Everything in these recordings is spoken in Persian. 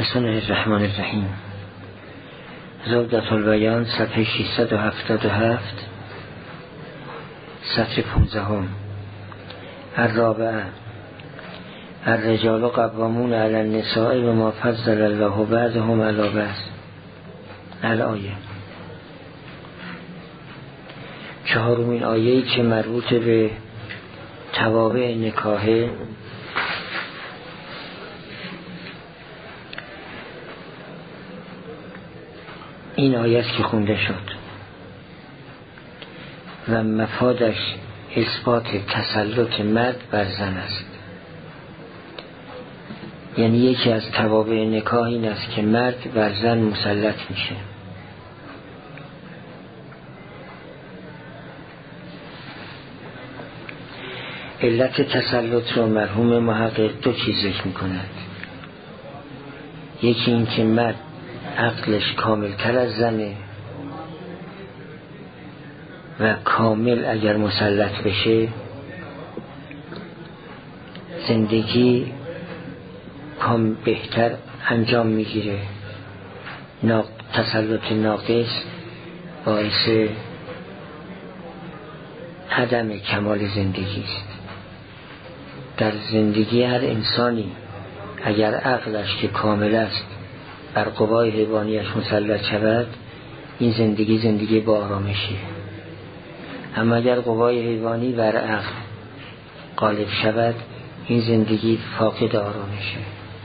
بسم الله الرحمن الرحیم. زبدة البیان صفحه 677 سطر 15. الرابعه الرجال قوامون علی النساء بما فضل الله بعضهم علی بعض. الآیه. چهارمین آیه‌ای که مربوط به توابع نکاحه این آیه است که خونده شد و مفادش اثبات تسلط مرد بر زن است. یعنی یکی از توابع نکاح این است که مرد بر زن مسلط میشه. علت تسلط رو مرحوم محقق دو چیز ذکر میکند. یکی این که مرد عقلش کامل تر از زنه و کامل اگر مسلط بشه زندگی بهتر انجام میگیره. تسلط ناقص باعث عدم کمال زندگی است. در زندگی هر انسانی اگر عقلش که کامل است بر قوای حیوانیش مسلط شود این زندگی با آرامشی. اما اگر قوای حیوانی بر عقل غالب شود این زندگی فاقد آرامشه.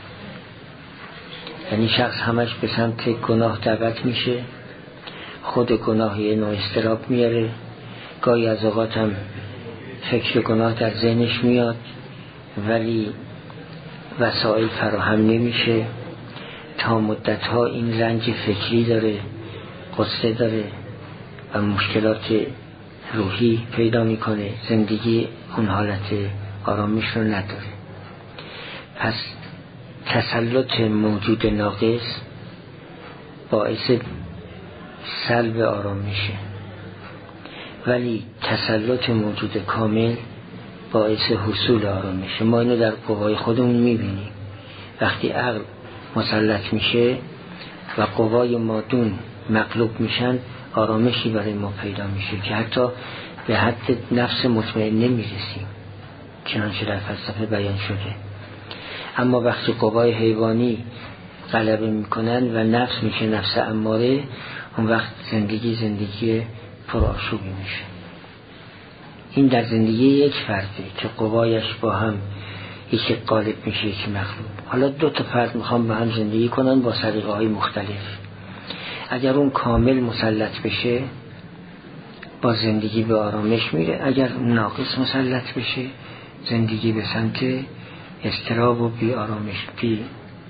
یعنی شخص همش به سمت گناه دعوت میشه، خود گناه یه نوع اضطراب میاره، گاهی از اوقات هم فکر گناه در ذهنش میاد ولی وسایل فراهم نمیشه. تا مدتها این رنج فکری داره، قصه داره و مشکلات روحی پیدا میکنه، زندگی اون حالت آرامش رو نداره. پس تسلط موجود ناقص باعث سلب آرامشه ولی تسلط موجود کامل باعث حصول آرامشه. ما اینو در قوای خودمون میبینیم. وقتی عقل مسلط میشه و قوای مادون مغلوب میشن آرامشی برای ما پیدا میشه که حتی به حد نفس مطمئن نمیرسیم چنانچه در فلسفه بیان شده. اما وقتی قوای حیوانی غلبه میکنن و نفس میشه نفس اماره، اون وقت زندگی پرآشوبی میشه. این در زندگی یک فرده که قوایش با هم یکی غالب میشه یکی مغلوب. حالا دو تا فرد میخوان با هم زندگی کنن با سلیقه های مختلف. اگر اون کامل مسلط بشه با زندگی به آرامش میره، اگر ناقص مسلط بشه زندگی به سمت اضطراب و بی آرامش بی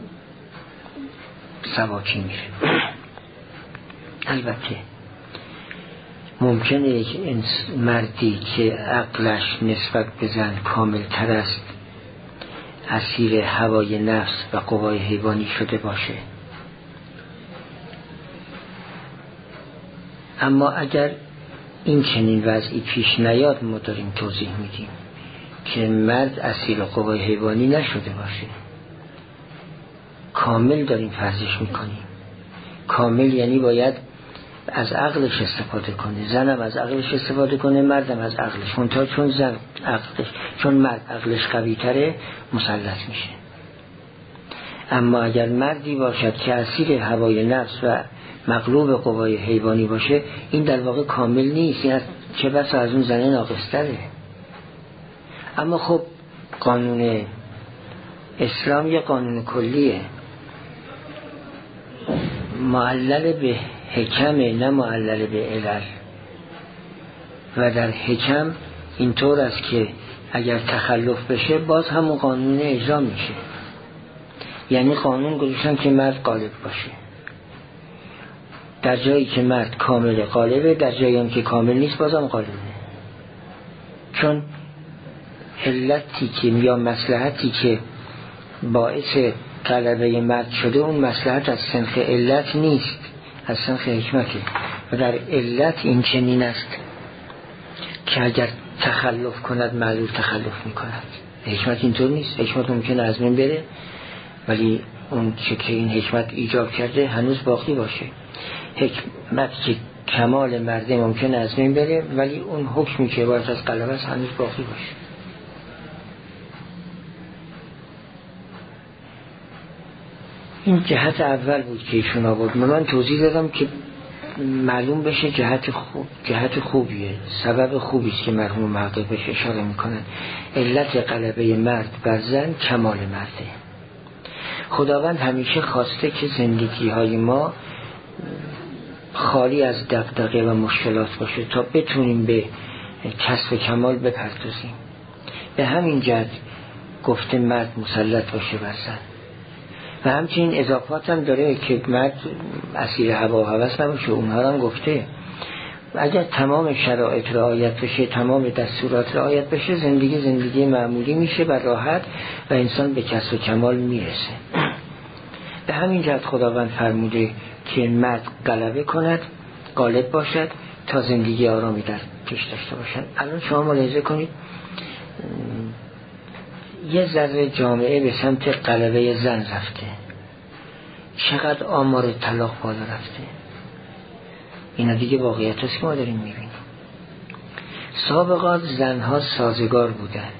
ثباتی میره. البته ممکنه یک مردی که عقلش نسبت به زن کامل تر است اسیر هوای نفس و قوای حیوانی شده باشه. اما اگر این چنین وضعی پیش نیاد ما داریم توضیح میدیم که مرد اسیر قوای حیوانی نشده باشه. کامل داریم فرضش میکنیم. عقل یعنی باید از عقلش استفاده کنه، زنم از عقلش استفاده کنه، مردم از عقلش. چون مرد عقلش قوی تره مسلط میشه. اما اگر مردی باشد که اسیر هوای نفس و مغلوب قوای حیوانی باشه این در واقع کامل نیست، این چه بسا از اون زنه ناقص‌تره. اما خب قانون اسلام یه قانون کلیه، معلل به حکمه نه معلل به علل. و در حکم اینطور است که اگر تخلف بشه باز همون قانون اجرا میشه. یعنی قانون گذاشتن که مرد غالب باشه. در جایی که مرد کامل غالبه، در جایی هم که کامل نیست بازم غالبه. چون علتی که یا مصلحتی که باعث غلبه مرد شده اون مصلحت از سنخ علت نیست، از سنخ حکمته. و در علت این چنین است که اگر تخلف کند معلول تخلف میکند. حکمت اینطور نیست. حکمت ممکنه از من بره ولی اون چه که این حکمت ایجاب کرده هنوز باقی باشه. حکمت که کمال مرده ممکن از بین بره، ولی اون حکمی که باید از غلبه است هنوز باقی باشه. این جهت اول بود که ایشون آورد. من توضیح دادم که معلوم بشه جهت خوبیه، سبب خوبی است که مرحوم محقق بهش اشاره میکنن. علت غلبه مرد بر زن کمال مرده. خداوند همیشه خواسته که زندگی های ما خالی از دغدغه و مشکلات باشه تا بتونیم به کسب کمال بپردازیم. به همین جهت گفته مرد مسلط باشه بر زن. و همچنین اضافات هم داره که مرد اسیر هوا و هوس نباشه. اونها هم گفته اگر تمام شرایط رعایت بشه، تمام دستورات رعایت بشه، زندگی معمولی میشه و راحت و انسان به کسب و کمال میرسه. به همین جهت خداوند فرموده که مرد غلبه کند، غالب باشد تا زندگی آرامی در پیش داشته باشند. الان شما ملاحظه کنید یه ذره جامعه به سمت غلبه زن رفته، چقدر آمار طلاق بالا رفته. اینا دیگه واقعیت است که ما داریم میبینیم. سابقات زنها سازگار بودند،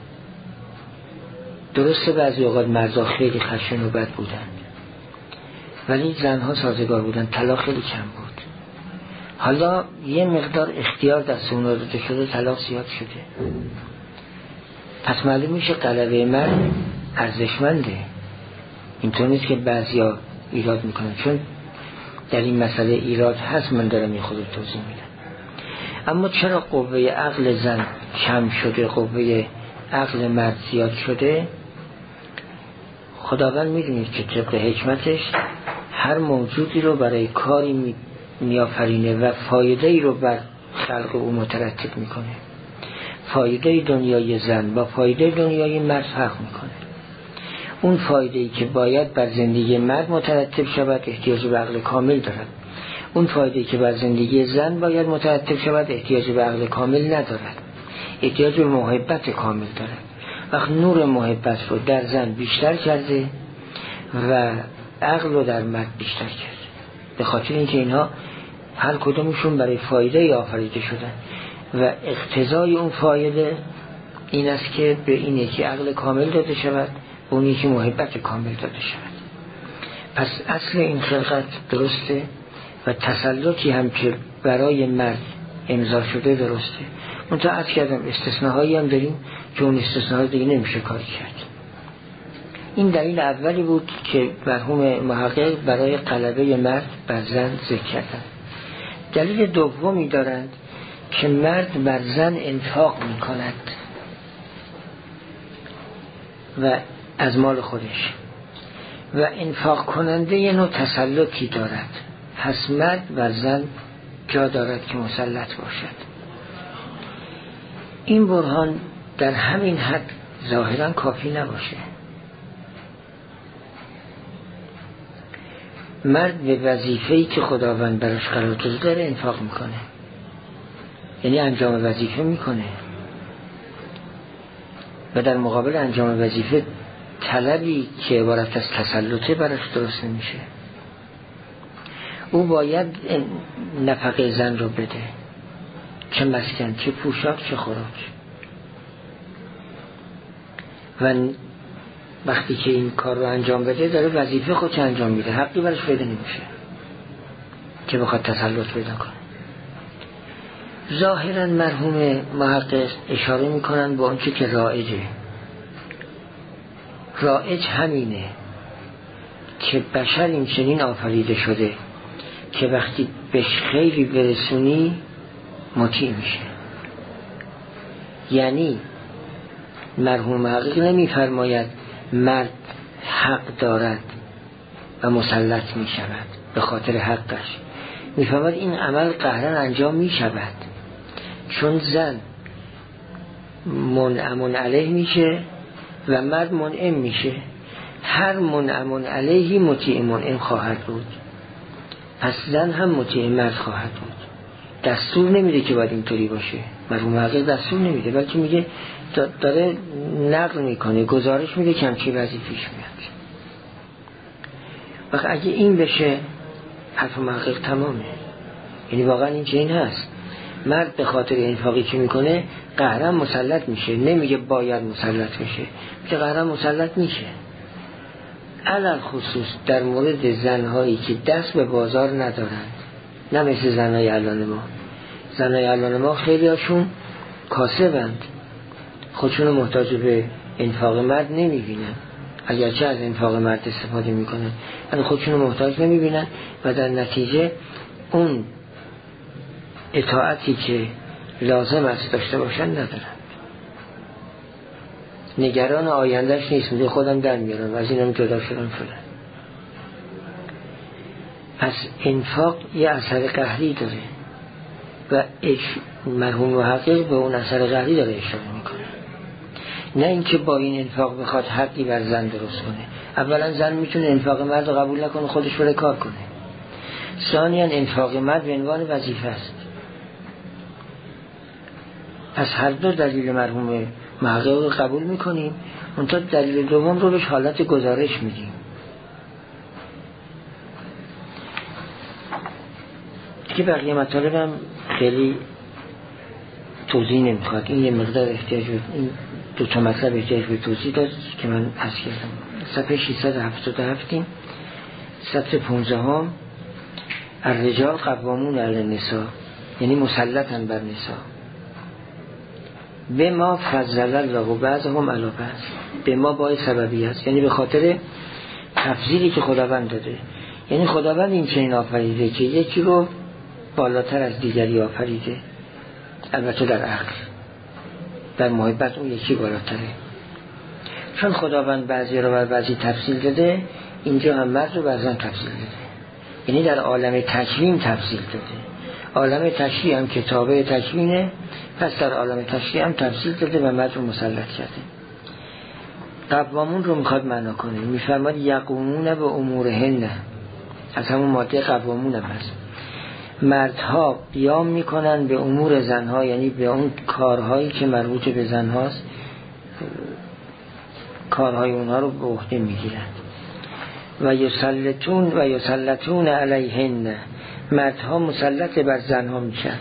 درسته بعضی اوقات مردها خیلی خشن و بد بودند، ولی زنها سازگار بودند، طلاق خیلی کم بود. حالا یه مقدار اختیار دست اون داده شده، طلاق زیاد شده. پس معلوم میشه غلبه مرد ارزشمنده. اینطور نیست که بعضیا ایراد میکنن، چون در این مسئله ایراد هست، من دارم این خود توضیح میدم. اما چرا قوه عقل زن کم شده، قوه عقل مرد زیاد شده؟ خداوند میدونید که طبق حکمتش هر موجودی رو برای کاری میآفرینه و فایده ای رو بر خلق او مترتب میکنه. فایده دنیای زن با فایده دنیای مرد فرق میکنه. اون فایده ای که باید بر زندگی مرد مترتب شود احتیاج به عقل کامل دارد. اون فایده ای که بر زندگی زن باید مترتب شود احتیاج به عقل کامل ندارد، احتیاج به محبت کامل دارد. وقت نور محبت رو در زن بیشتر کرده و عقل رو در مرد بیشتر کرده، به خاطر اینکه اینها هر کدومشون برای فایده آفریده شدن و اقتضای اون فایده این است که به این یکی عقل کامل داده شود، به اون یکی محبت کامل داده شود. پس اصل این خلقت درسته و تسلطی هم که برای مرد امضا شده درسته. منتها عرض کردم استثناهایی هم داریم که اون استثناها دیگه نمیشه کاری کرد. این دلیل اولی بود که مرحوم محقق برای غلبه مرد بر زن ذکر کردند. دلیل دومی دارند که مرد بر زن انفاق می کند و از مال خودش و انفاق کننده یه نوع تسلطی دارد. پس مرد بر زن جا دارد که مسلط باشد. این برهان در همین حد ظاهرا کافی نباشه. مرد به وظیفه‌ای که خداوند براش قرار داده انفاق میکنه، یعنی انجام وظیفه میکنه و در مقابل انجام وظیفه طلبی که عبارت از تسلطه براش درست نمیشه. او باید نفقه زن رو بده، چه مسکن، چه پوشاک، چه خوراک. و وقتی که این کار رو انجام بده داره وظیفه خودش انجام میده، حقی برش پیدا نمیشه که بخواد تسلط پیدا کنه. ظاهرا مرحوم محقق اشاره میکنن با اونچه که رایجه. رایج همینه که بشر این چنین آفریده شده که وقتی بهش خیلی برسونی مطیع میشه. یعنی مرحوم محقق نمیفرماید مرد حق دارد و مسلط می شود به خاطر حقش، میفرماید این عمل قهرن انجام می شود چون زن منعم علیه میشه و مرد منعم میشه. هر منعم علیهی مطیع منعم خواهد بود، پس زن هم مطیع مرد خواهد بود. دستور نمیده که باید اینطوری باشه، مرحوم محقق دستور نمیده، بلکه میگه داره نقل میکنه، گزارش میده که همچین وضعی پیش میاد. وقت اگه این بشه حرف محقق تمامه. یعنی واقعا این چه این هست، مرد به خاطر انفاقی که میکنه قهرا مسلط میشه، نمیگه باید مسلط میشه، میگه قهرا مسلط میشه. علل خصوص در مورد زنهایی که دست به بازار ندارند، نه مثل زنهای الان ما. زنهای الان ما خیلی هاشون کاسبند، خودشون محتاج به انفاق مرد نمیبینن، اگرچه از انفاق مرد استفاده میکنن ولی خودشون محتاج نمیبینن و در نتیجه اون اطاعتی که لازم است داشته باشن ندارن. نگران آیندهش نیست، میگه خودم در میارم و از اینم جدا شدم فلان. پس انفاق یه اثر قهری داره و مرحوم محقق به اون اثر قهری داره اشاره میکنه، نه اینکه با این انفاق بخواد حقی بر زن درست کنه. اولا زن میتونه انفاق مرد رو قبول نکنه، خودش بره کار کنه. ثانیاً انفاق مرد به عنوان وظیفه است. از هر دو دلیل مرحوم محقق رو قبول میکنیم، منتها دلیل دوم رو بهش حالت گزارش میدیم. که بقیه مطالبم خیلی توضیح نمیخواد، این یه مقدار احتیاج به این دو تا مطلب احتیاج به توضیح داشت که من حذف کردم. صفحه 677 سطر 15 الرجال قوامون علی النساء، یعنی مسلطن بر نساء. به ما فضل الله بعضهم علی بعض، به ما باید سببی است، یعنی به خاطر تفضیلی که خداوند داده. یعنی خداوند این چنین آفریده که یکی رو بالاتر از دیگری آفریده، البته در عقل، در محبت اون یکی بالاتره. چون خداوند بعضی رو بر بعضی تفضیل داده، اینجا هم مرد رو بر زن تفضیل داده. یعنی در عالم تکوین تفضیل داده. عالم تشریع هم کتابه تکوینه، پس در عالم تشریع هم تفضیل داده و مرد رو مسلط کرده. قوامون رو میخواد معنا کنه، میفرماد یقومون به امورهن، از همون ماده قوامون هم هست. مردها قیام میکنن به امور زنها، یعنی به اون کارهایی که مربوط به زنهاست، کارهای اونها رو به عهده میگیرن. و یسلطون علیهن، مردها مسلط بر زنها میشن.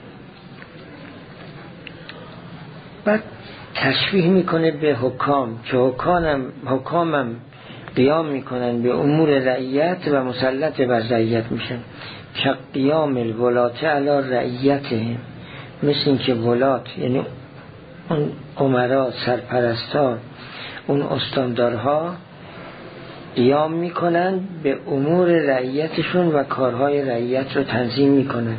بعد تشبیه میکنه به حکام که حکامم قیام میکنن به امور رعیت و مسلط بر رعیت میشن. که قیام الولات علی رعیتهم، مثل این که ولات یعنی اون امرا، سرپرستان، اون استاندارها قیام میکنن به امور رعیتشون و کارهای رعیت رو تنظیم میکنن.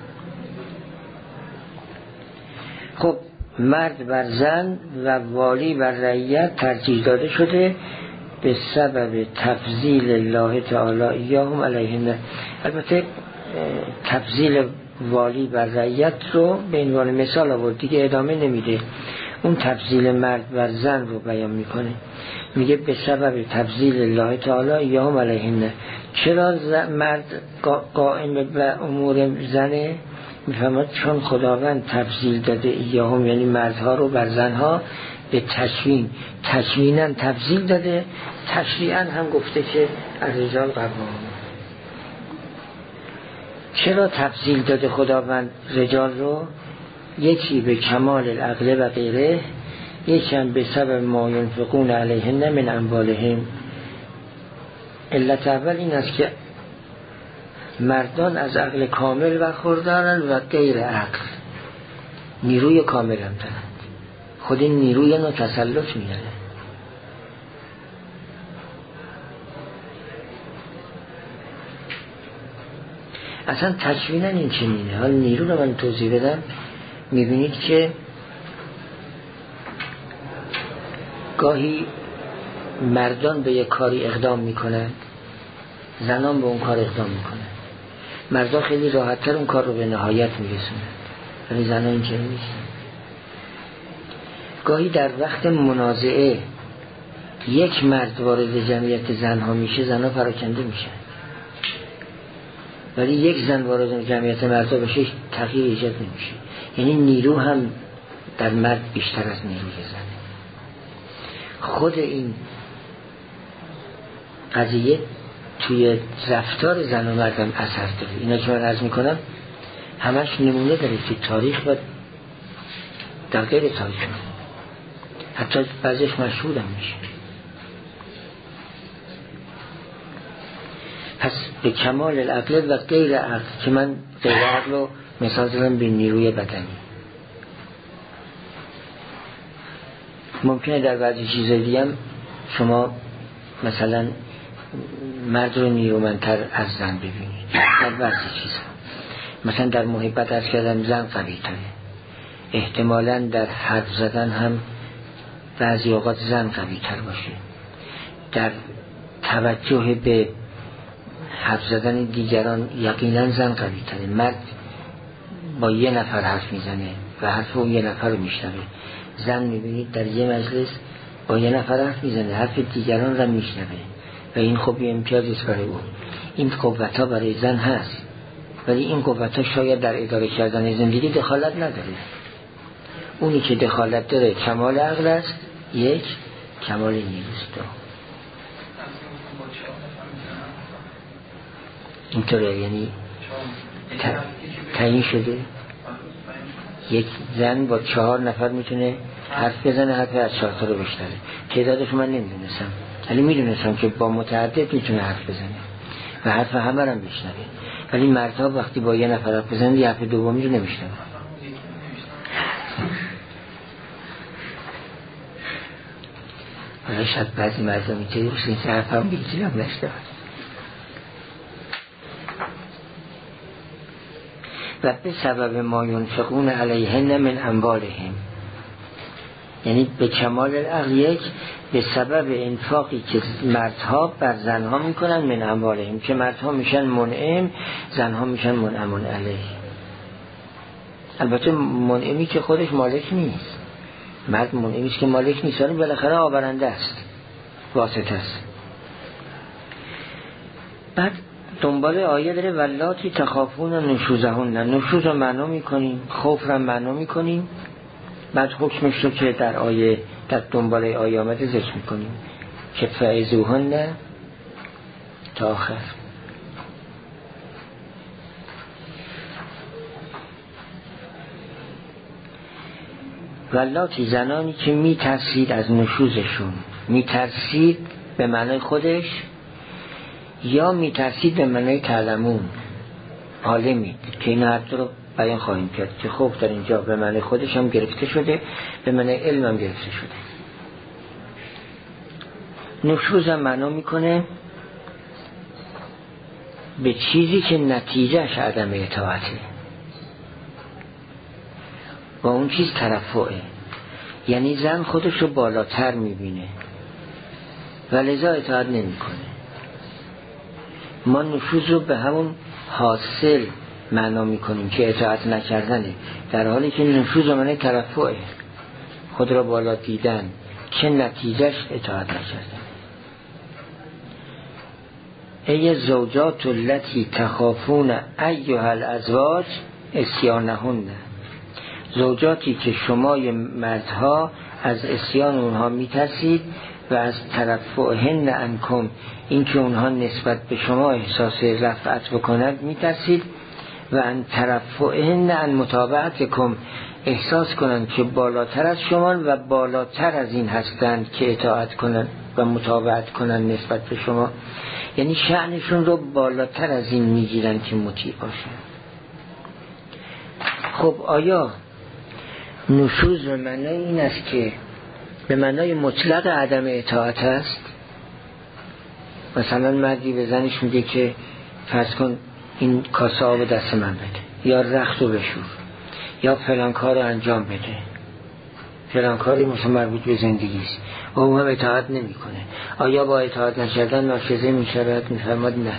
خب مرد بر زن و والی بر رعیت ترجیح داده شده به سبب تفضیل الله تعالی ایاهم علیهن. البته تفضیل والی بر رعیت رو به عنوان مثال آورد، دیگه ادامه نمیده، اون تفضیل مرد بر زن رو بیان میکنه. میگه به سبب تفضیل الله تعالی ایاهم علیهن. چرا مرد قائم بر امور زنه؟ میفهمد چون خداوند تفضیل داده ایاهم، یعنی مردها رو بر زنها به تکویناً تفضیل داده، تشریعاً هم گفته که الرجال قوامون. چرا تفضیل داده خداوند رجال رو؟ یکی به کمال العقل و غیره، یکی هم به سبب ما ینفقون علیهن من اموالهم. علت اول این است که مردان از عقل کامل برخوردارن و غیر عقل نیروی کامل هم دارن. خود این نیروی نوع تسلط میاره. اصلا تکوینا این چنینه. حالا نیرو رو من توضیح بدم، میبینید که گاهی مردان به یک کاری اقدام میکنن، زنان به اون کار اقدام میکنن. مردان خیلی راحت‌تر اون کار رو به نهایت میرسونن، ولی زنان این چنین نیستن. گاهی در وقت منازعه یک مرد وارد جمعیت زنها میشه، زنها پراکنده میشن، ولی یک زن وارد جمعیت مردا بشه تغییر ایجاد نمیشه. یعنی نیرو هم در مرد بیشتر از نیروی زنه. خود این قضیه توی رفتار زن و مردم اثر داره. اینا که من عرض میکنم همش نمونه داره توی تاریخ و در غیر تاریخ، حتی بعضیش مشهور هم میشه. پس به کمال العقل و غیر عقل، که من غیر عقل رو مثال زدم به نیروی بدنی. ممکنه در بعضی چیزای دیگه هم شما مثلا مرد رو نیرومندتر از زن ببینید در بعضی چیزا. مثلا در محبت عرض کردم زن قوی تره، احتمالاً در حرف زدن هم بعضی اوقات زن قوی تر باشه، در توجه به حرف زدن دیگران یقینا زن قوی تره. مرد با یه نفر حرف میزنه و حرف اون یه نفر رو میشنوه. زن میبینید در یه مجلس با یه نفر حرف میزنه، حرف دیگران رو میشنوه و این خب یه امتیازی است برای اون. این قوت ها برای زن هست، ولی این قوت ها شاید در اداره کردن زندگی دخالت نداره. اونی که دخالت داره کمال عقل است، یک کمال نیروست. اینطوره، یعنی تعیین شده یک زن با 4 نفر میتونه حرف بزنه، حرف از 4 تا رو بشنوه. تعدادش من نمیدونستم، ولی میدونستم که با متعدد میتونه حرف بزنه و حرف همه رو هم بشنوه. ولی مردها وقتی با یه نفر حرف بزنه یه حرف دومی رو نمیشنوه. حالا شاید بعضی مردها میتونی باشه این حرف هم بگیرم نشته و به سبب ما ینفقون علیهن من اموالهم، یعنی به کمال العقل یک به سبب انفاقی که مردها بر زنها میکنن من اموالهم، که مردها میشن منعم، زنها میشن منعمون علیه. البته منعمی که خودش مالک نیست، مرد منعمی که مالک نیست، ولی بالاخره آورنده است، واسطه است. بعد دنبال آیه داره ولاتی تخافون نشوزهن، نشوز رو معنا میکنیم، خوف رو معنا میکنیم. بعد حکمش رو که در آیه در دنبال آیه آمده ذکر میکنیم که فعظوهن تا آخر. ولاتی زنانی که میترسید از نشوزشون، میترسید به معنای خودش یا میترسید به معنای تعلمون، عالمید که این هر دو رو بیان خواهیم کرد که خوف در اینجا به معنای خودش هم گرفته شده، به معنای علم هم گرفته شده. نشوز هم معنا میکنه به چیزی که نتیجهش عدم اطاعته و اون چیز ترفعه، یعنی زن خودش رو بالاتر میبینه و لذا اطاعت نمیکنه. ما نشوز رو به همون حاصل معنا میکنیم که اطاعت نکردنه، در حالی که نشوز معنی ترفعه، خود را بالا دیدن که نتیجهش اطاعت نکردن. ای زوجات التی تخافون ایها الازواج اسیانهن، زوجاتی که شمای مردها از اسیان اونها میترسید و از ترفعهن عنکم، این که اونها نسبت به شما احساس رفعت بکنند میترسید، و ان ترفعهن عن متابعتکم، احساس کنند که بالاتر از شما و بالاتر از این هستند که اطاعت کنند و متابعت کنند نسبت به شما، یعنی شأنشون رو بالاتر از این میگیرن که مطیع باشن. خب آیا نشوز به معنای این است که به معنای مطلق عدم اطاعت است؟ مثلا مردی به زنش میگه که فرض کن این کاسه آب دست من بده، یا رخت رو بشور، یا فلان کار رو انجام بده، فلان کاری مثلا مربوط به زندگی است و اون هم اطاعت نمی کنه. آیا با اطاعت نکردن ناشزه می شود؟ می فرماد نه،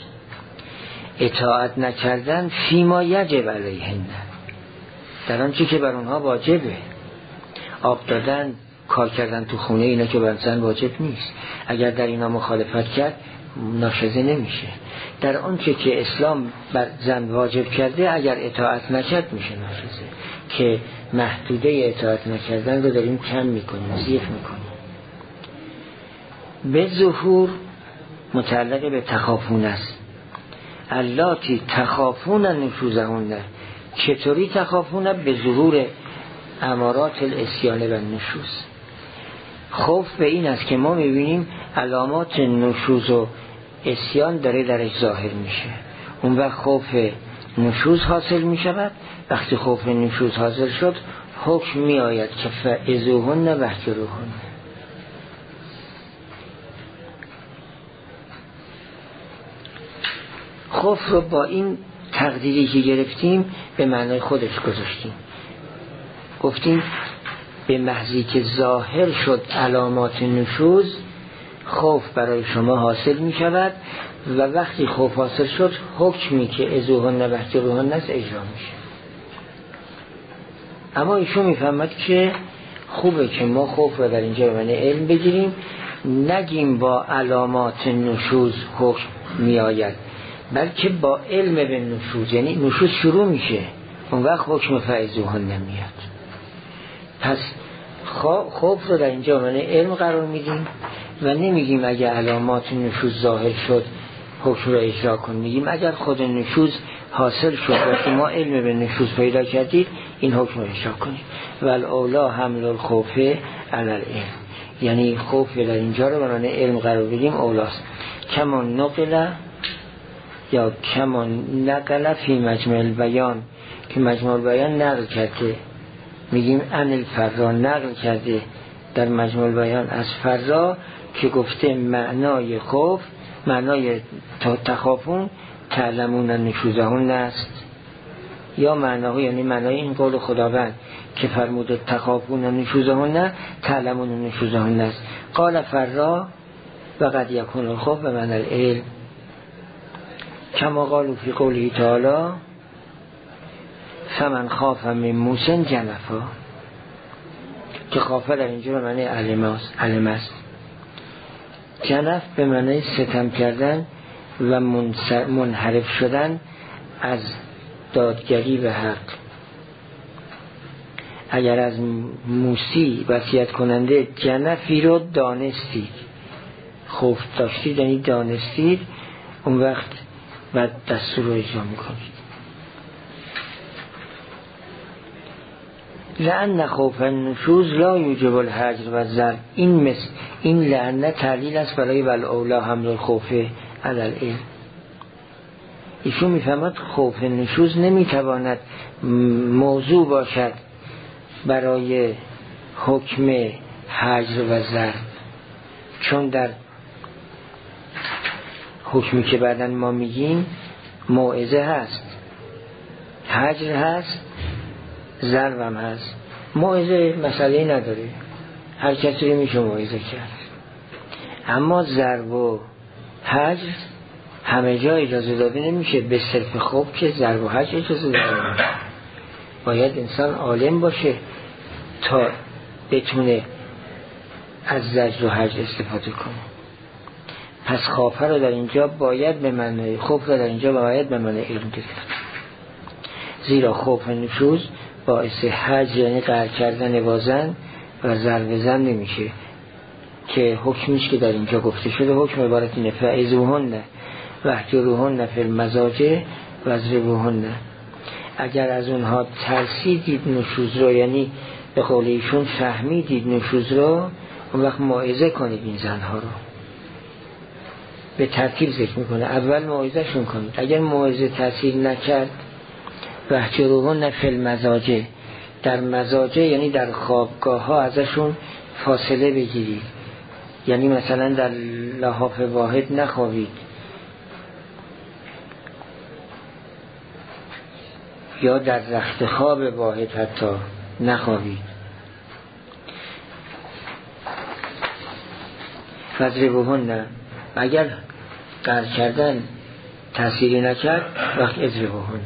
اطاعت نکردن فیما یجب علیهن، در آنچه که بر اونها واجبه. آب دادن، کار کردن تو خونه، اینا که بر زن واجب نیست. اگر در اینا مخالفت کرد ناشزه نمیشه. در آنچه که اسلام بر زن واجب کرده اگر اطاعت نکرد میشه ناشزه، که محدوده اطاعت نکردن رو داریم کم میکنیم، ضعیف میکنیم. به ظهور متعلق به تخافون است. اللاتی تخافون نشوزهن، چطوری تخافون؟ به ظهور امارات الاسیان و نشوز. خوف به این است که ما میبینیم علامات نشوز و اسیان داره درش ظاهر میشه، اون وقت خوف نشوز حاصل میشود. وقتی خوف نشوز حاصل شد حکم می آید که فعظوهن واهجروهن. خوف رو با این تقدیری که گرفتیم به معنای خودش گذاشتیم، گفتیم به محضی که ظاهر شد علامات نشوز خوف برای شما حاصل می شود و وقتی خوف حاصل شد حکمی که اذوهن واهجروهن است اجرا میشه. اما ایشون میفهمد که خوبه که ما خوف رو در اینجا به معنی علم بگیریم، نگیم با علامات نشوز حکم می آید، بلکه با علم به نشوز، یعنی نشوز شروع میشه اون وقت حکم فعظوهن نمیاد. پس خوف رو در اینجا به معنی علم قرار میدیم و نمیگیم اگر علامات نشوز ظاهر شد حکم رو اجرا کن، میگیم اگر خود نشوز حاصل شد و شما علم به نشوز پیدا کردید این حکم رو اجرا کنید. والاولا حمل الخوف علی العلم، یعنی خوف در اینجا رو به معنی علم قرار بدیم اولاست. کما نقل یا کما نقل فی مجمع البیان، که مجمع البیان نقل کرده، میگیم ان الفرا نقل کرده در مجمع البیان از فرا که گفته معنای خوف، معنای تخافون تعلمون نشوزهن است، یا معناه یعنی معنای این قول خداوند که فرموده تخافون نشوزهن تعلمون نشوزهن است. قال فرا و قد یکون الخوف به معنی العلم، کما قالوا فی قوله تعالی فمن خاف من موص جنفا، که خافه در اینجا به معنی علم است. جنف به معنی ستم کردن و منحرف شدن از دادگری به حق. اگر از موسی وصیت کننده جنفی رو دانستید، خوف داشتید یعنی دانستید، اون وقت بعد دستور رو اجرا میکنید. لأن خوف النشوز لا یوجب الحجر و ضرب، این لعنه تعلیل است برای والاولا حمل الخوف علی العلم. ایشون میفهمد خوف نشوز نمیتواند موضوع باشد برای حکم حجر و ضرب، چون در حکمی که بعداً ما میگیم موعظه هست، حجر هست، ضرب هم هست. موعظه مسئله نداره، هر کسی رو میشه موعظه کرد، اما ضرب و حجر همه جا اجازه داده نمیشه. به صرف خوب که ضرب و حجر اجازه داده نمیشه، باید انسان عالم باشه تا بتونه از زجر و حجر استفاده کنه. پس خوفه رو در اینجا باید به معنی خوف رو در اینجا باید به معنی علم گرفت، زیرا خوف نشوز باعث حجر یعنی قهر کردن وازن و ضرب زن نمیشه، که حکمیش که در اینجا گفته شده حکم عبارت اینه فعظوهن واهجروهن فی المضاجع واضربوهن. اگر از اونها ترسیدید نشوز رو، یعنی به قول ایشون فهمیدید نشوز رو، اون وقت موعظه کنید این زنها رو. به ترتیب ذکر میکنه، اول موعظه شون کنید، اگر موعظه تاثیر نکرد واهجروهن فی المضاجع، در مضاجع یعنی در خوابگاه ها ازشون فاصله بگیرید، یعنی مثلا در لحاف واحد نخوابید یا در رخت خواب واحد حتی نخوابید. واضربوهن، اگر قهر کردن تأثیری نکرد وقت اضربوهن.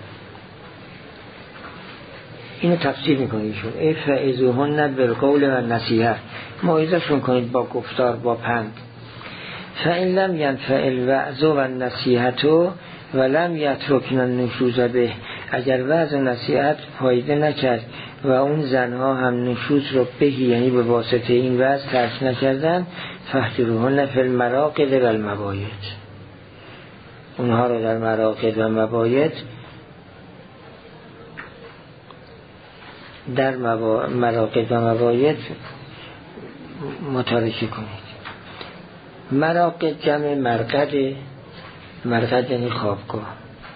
اینو تفسیر میکنیشون فعظوهن بالقول و نصیحت، موعظه شون کنید با گفتار با پند. فإن لم ينفع الوعظ و النصیحت ولم یترکن النشوز به، اگر وعظ و نصیحت فایده نکرد و اون زنها هم نشوز رو بهی، یعنی به واسطه این وضع ترک نکردن، فاحجروهن فی المراقد و المبایت، اونها رو در مراقد و مبایت، در مراقد و مبایت متارکه کنید. مراقد جمع مرقد، مرقد یعنی خوابگاه،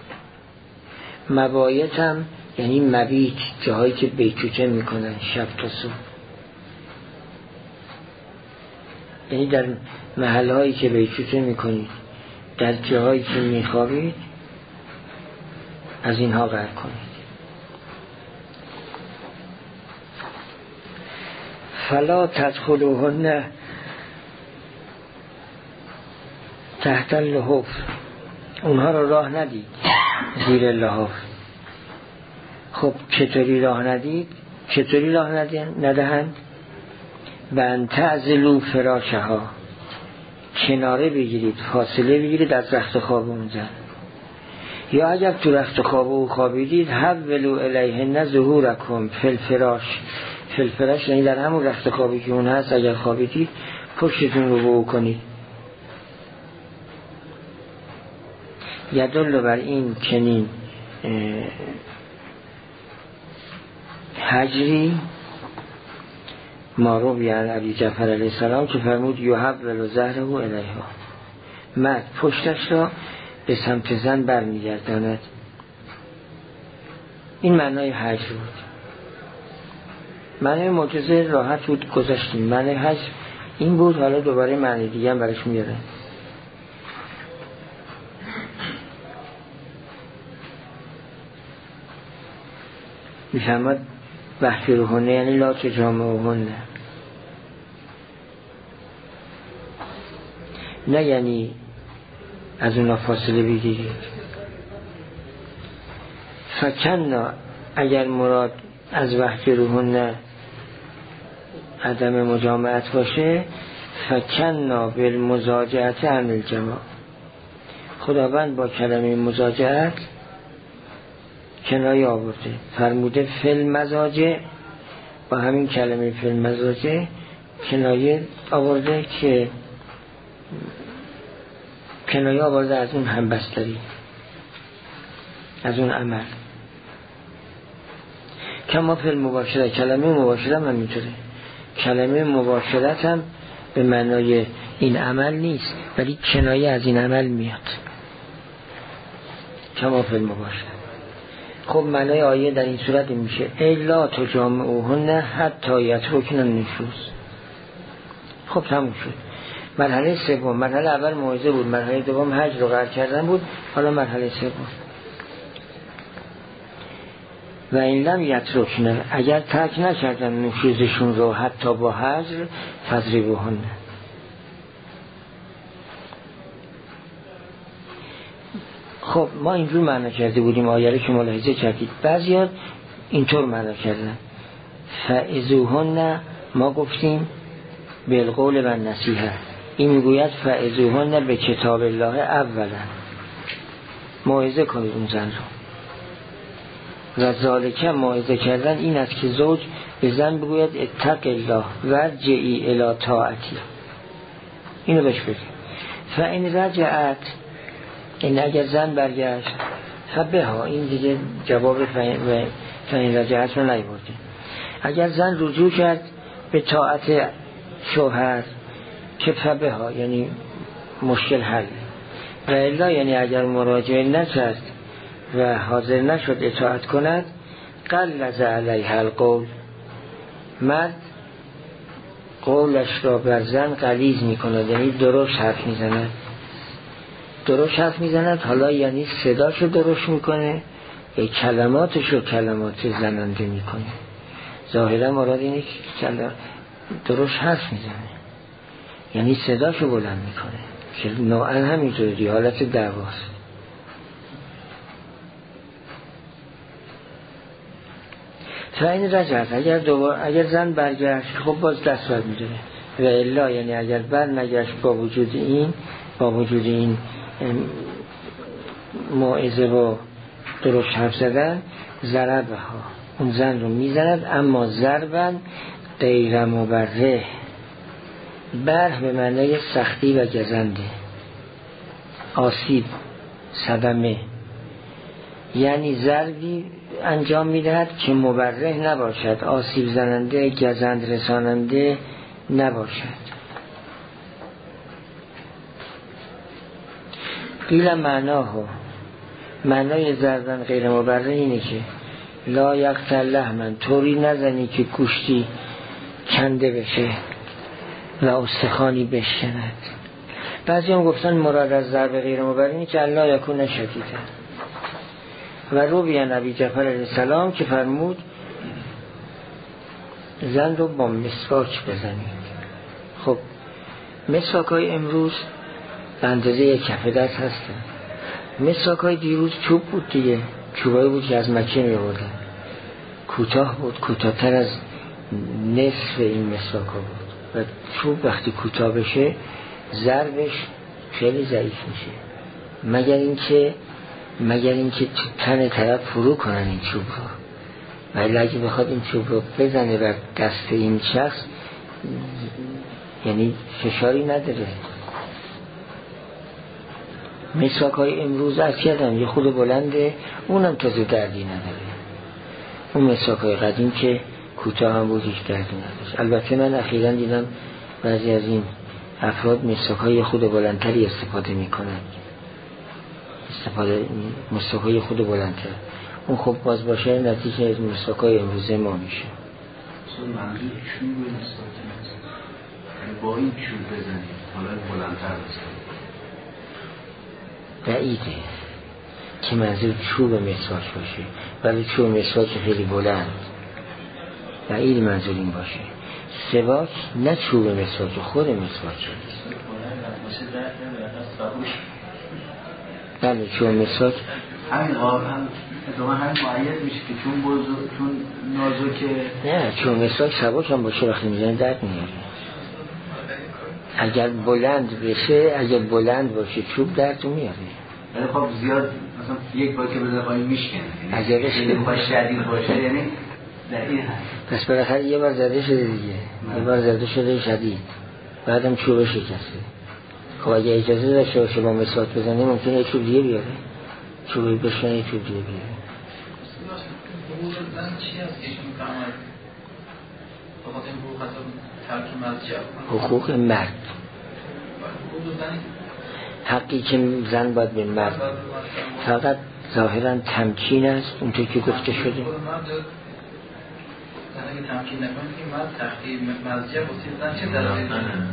مبایت هم یعنی مبیت، جاهایی که بیتوته میکنن شب تا صبح، یعنی در محلهایی که بیتوته میکنید، در جاهایی که میخوابید، از اینها قرار کنید. فلا تدخلوهن تحت اللحاف، اونها رو راه ندید زیر لحاف. خب چطوری راه ندید؟ چطوری راه ندهند؟ بن تعزلوا فراشها، کناره بگیرید، فاصله بگیرید از رخت خواب اون زن، یا اگر تو رخت خواب او خوابیدید حولوا الیهن ظهورکم فی الفراش، فی الفراش یعنی در همون رخت خوابی که اون هست اگر خوابیدید پشتتون رو به او کنید. یدل بر این چنین حجری ما رو بیان ابی جعفر علیه السلام که فرمود یحول ظهره الیها، مرد پشتش را به سمت زن برمیگرداند. این معنای حجر بود. معنای معجزه راحت بود گذاشتیم. معنای حجر این بود، حالا دوباره معنی دیگه هم برش میاره. میفهمد بحثروهنه یعنی لا تجامعوهنه، نه یعنی از اونا فاصله بگیرید. فکننا، اگر مراد از بحثروهنه عدم مجامعت باشه، فکننا بالمزاجعت عن الجماع، خداوند با کلمه مزاجعت کنایه آورده، فرموده فل مزاجه، با همین کلمه فل مزاجه کنایه آورده که کنایه آورده از اون همبستری، از اون عمل. کما فل مباشرت، کلمه مباشرت هم میتونه، کلمه مباشرت هم به معنای این عمل نیست ولی کنایه از این عمل میاد. کما فل مباشرت. خب معنای آیه در این صورت میشه الا تجامعوهن حتی یترکن النشوز. خب تموم شد. مرحله سوم، مرحله اول موعظه بود، مرحله دوم حج رو قرار کردن بود، حالا مرحله سوم. و این لم یترکن، اگر ترک نکردن نشوزشون رو حتی با حجر، فضریبوهن. خب ما اینجور معنا کرده بودیم آیه رو که ملاحظه کردید، بعضیا اینطور معنا کردن فعظوهن، ما گفتیم بالقول و نصیحه، این میگوید فعظوهن به کتاب الله اولا، موعظه کنید اون زن رو. و ذالکه موعظه کردن این است که زوج به زن بگوید اتق الله ورجعی الی طاعتی، اینو بهش بگید. فإن رجعت، این اگر زن برگشت، فبها، این دیگه جواب فإن رجعت رو نیاورده. اگر زن رجوع کرد به طاعت شوهر که فبها یعنی مشکل حل، و الا یعنی اگر مراجعه نکرد و حاضر نشد اطاعت کند، غلظ علیها القول، مرد قولش را بر زن غلیظ میکند، یعنی درشت حرف میزند. درشت حرف میزند حالا یعنی صداشو درشت میکنه یا کلماتشو کلمات زننده میکنه. ظاهرا مراد اینه که درشت حرف میزنه یعنی صداشو بلند میکنه، که نوعا همینطوری حالت دعواست. فاین رجعت، اگر زن برگشت، خب باز دست بر میداره. و الا یعنی اگر بر نگشت با وجود این موعظه و درشت حرف زدن، ضربها، اون زن رو میزند، اما ضربا غیر مبرح، برح به معنای سختی و گزنده، آسیب، صدمه، یعنی ضربی انجام میدهد که مبرح نباشد، آسیب زننده، گزند رساننده نباشد. قیل معنای ضربا غیر مبرح اینه که لا یقتل لحما، طوری نزنی که گوشتی کنده بشه و استخوانی بشکند. بعضی هم گفتن مراد از ضرب غیر مبرح اینه که الله یکون شدیدا. و روی نبی جعفر علیه السلام که فرمود زن رو با مسواک بزنید. خب مسواک های امروز به اندازه یک کف دست هستن. مسواک های دیروز چوب بود دیگه، چوبایی بود که از مکه می آوردن، کوتاه بود، کوتاه‌تر از نصف این مسواک ها بود و چوب وقتی کوتاه بشه ضربش خیلی ضعیف میشه، مگر اینکه تو تن طرف فرو کنن این چوب رو. ولی اگه بخواد این چوب رو بزنه بر دست این شخص یعنی فشاری نداره. مسواک های امروز از کردم یه خود بلنده، اونم تازه دردی نداره. اون مسواک های قدیم که کوتاه هم بود هیچ دردی نداشت. البته من اخیراً دیدم بعضی از این افراد مسواک های خود بلندتری استفاده میکنن، مسواک های خود بلندتر. اون خب باز باشه نتیجه از مسواک های امروزه ما میشه. منظور چوب مسواک با این چوب بزنید حالا بلندتر بزنید بعیده که منظور چوب مسواک باشه، ولی چوب مسواک خیلی بلند بعید منظور این باشه. سواک نه چوب مسواک، خود مسواک. بله چوب مسواک همین هم معید میشه که چون نازکه. نه چوب مسواک سبک هم باشه وقتی میزنه درد میاره. اگر بلند باشه چوب درد میاره. ولی خب زیاد مثلا یک بار که بزنه پایین میشکنه. اگر شدید باشه یعنی در این هست. پس بالاخره یه بار زده شده دیگه، یه بار زده شده شدید، بعدم چوب شکسته. خب اگه اجازه داشته باشه با مسواک بزنه ممکنه یه چوب دیگه بیاره، چوبی بشنه یه چوب دیگه بیاره. حقوق مرد، حقی که زن باید به مرد، فقط ظاهرا تمکین است اونطور که گفته شده. تمکین نکنید که مرد تختی مزجه بسید زن چه درسته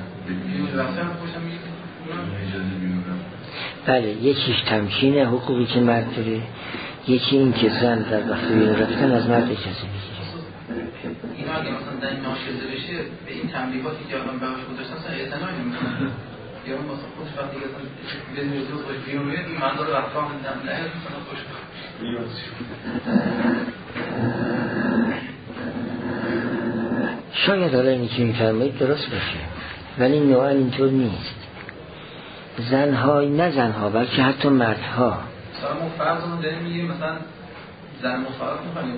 بله یکیش تمکین حقوقی که مرد داره، یکی این که زن در وقت بیرون رفتن از مرد اجازه بگیره. این اگه مثلا زن ناشزه بشه به این تنبیهاتی که آدم بهش گذاشتن اصلا اعتنا نمی‌کنه. یا اون مثلا خودش وقتی که به نزول خوش بیرون میاد این منظور احکام زن نه مثلا خوش شاید حالا اینی که می‌فرمایید درست باشه، ولی نوعا اینطور نیست. نه زنها بلکه حتی مردها. مثلا ما فرضمون داریم میگیم مثلا زن مصالحه می‌کنیم،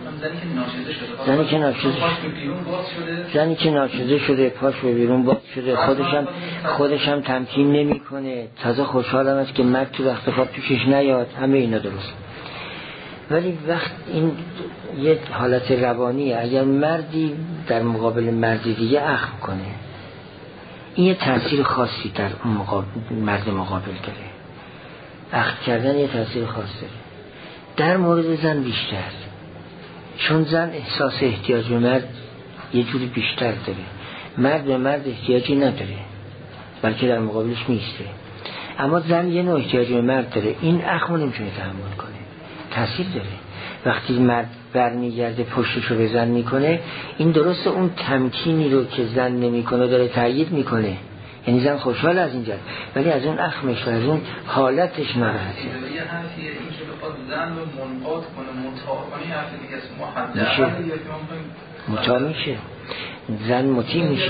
زنی که ناشزه شده پاش به بیرون باز شده، خودش هم تمکین نمی‌کنه، تازه خوشحالم است که مرد تو وقت خواب توشش نیاد، همه اینا درست. ولی وقت این یه حالت روانیه، اگر مردی در مقابل مردی دیگه اخم کنه این یه تأثیر خاصی در مرد مقابل داره. اخم کردن یه تأثیر خاص داره. در مورد زن بیشتر، چون زن احساس احتیاج به مرد یه جوری بیشتر داره، مرد به مرد احتیاجی نداره بلکه در مقابلش میسته. اما زن یه نوع احتیاج به مرد داره، این اخم نمیتونه تحمل کنه، تأثیر داره. وقتی مرد برمیگرده پشتشو به زن میکنه، این درسته اون تمکینی رو که زن نمیکنه داره تأیید میکنه، یعنی زن خوشحال از اینجا، ولی از اون اخمش و از اون حالتش ناراحته. یه حرفیه این که بخواد زن رو منقاد کنه مطاع کنه، یه حرف دیگه است. مطاع میشه، زن مطیع میشه،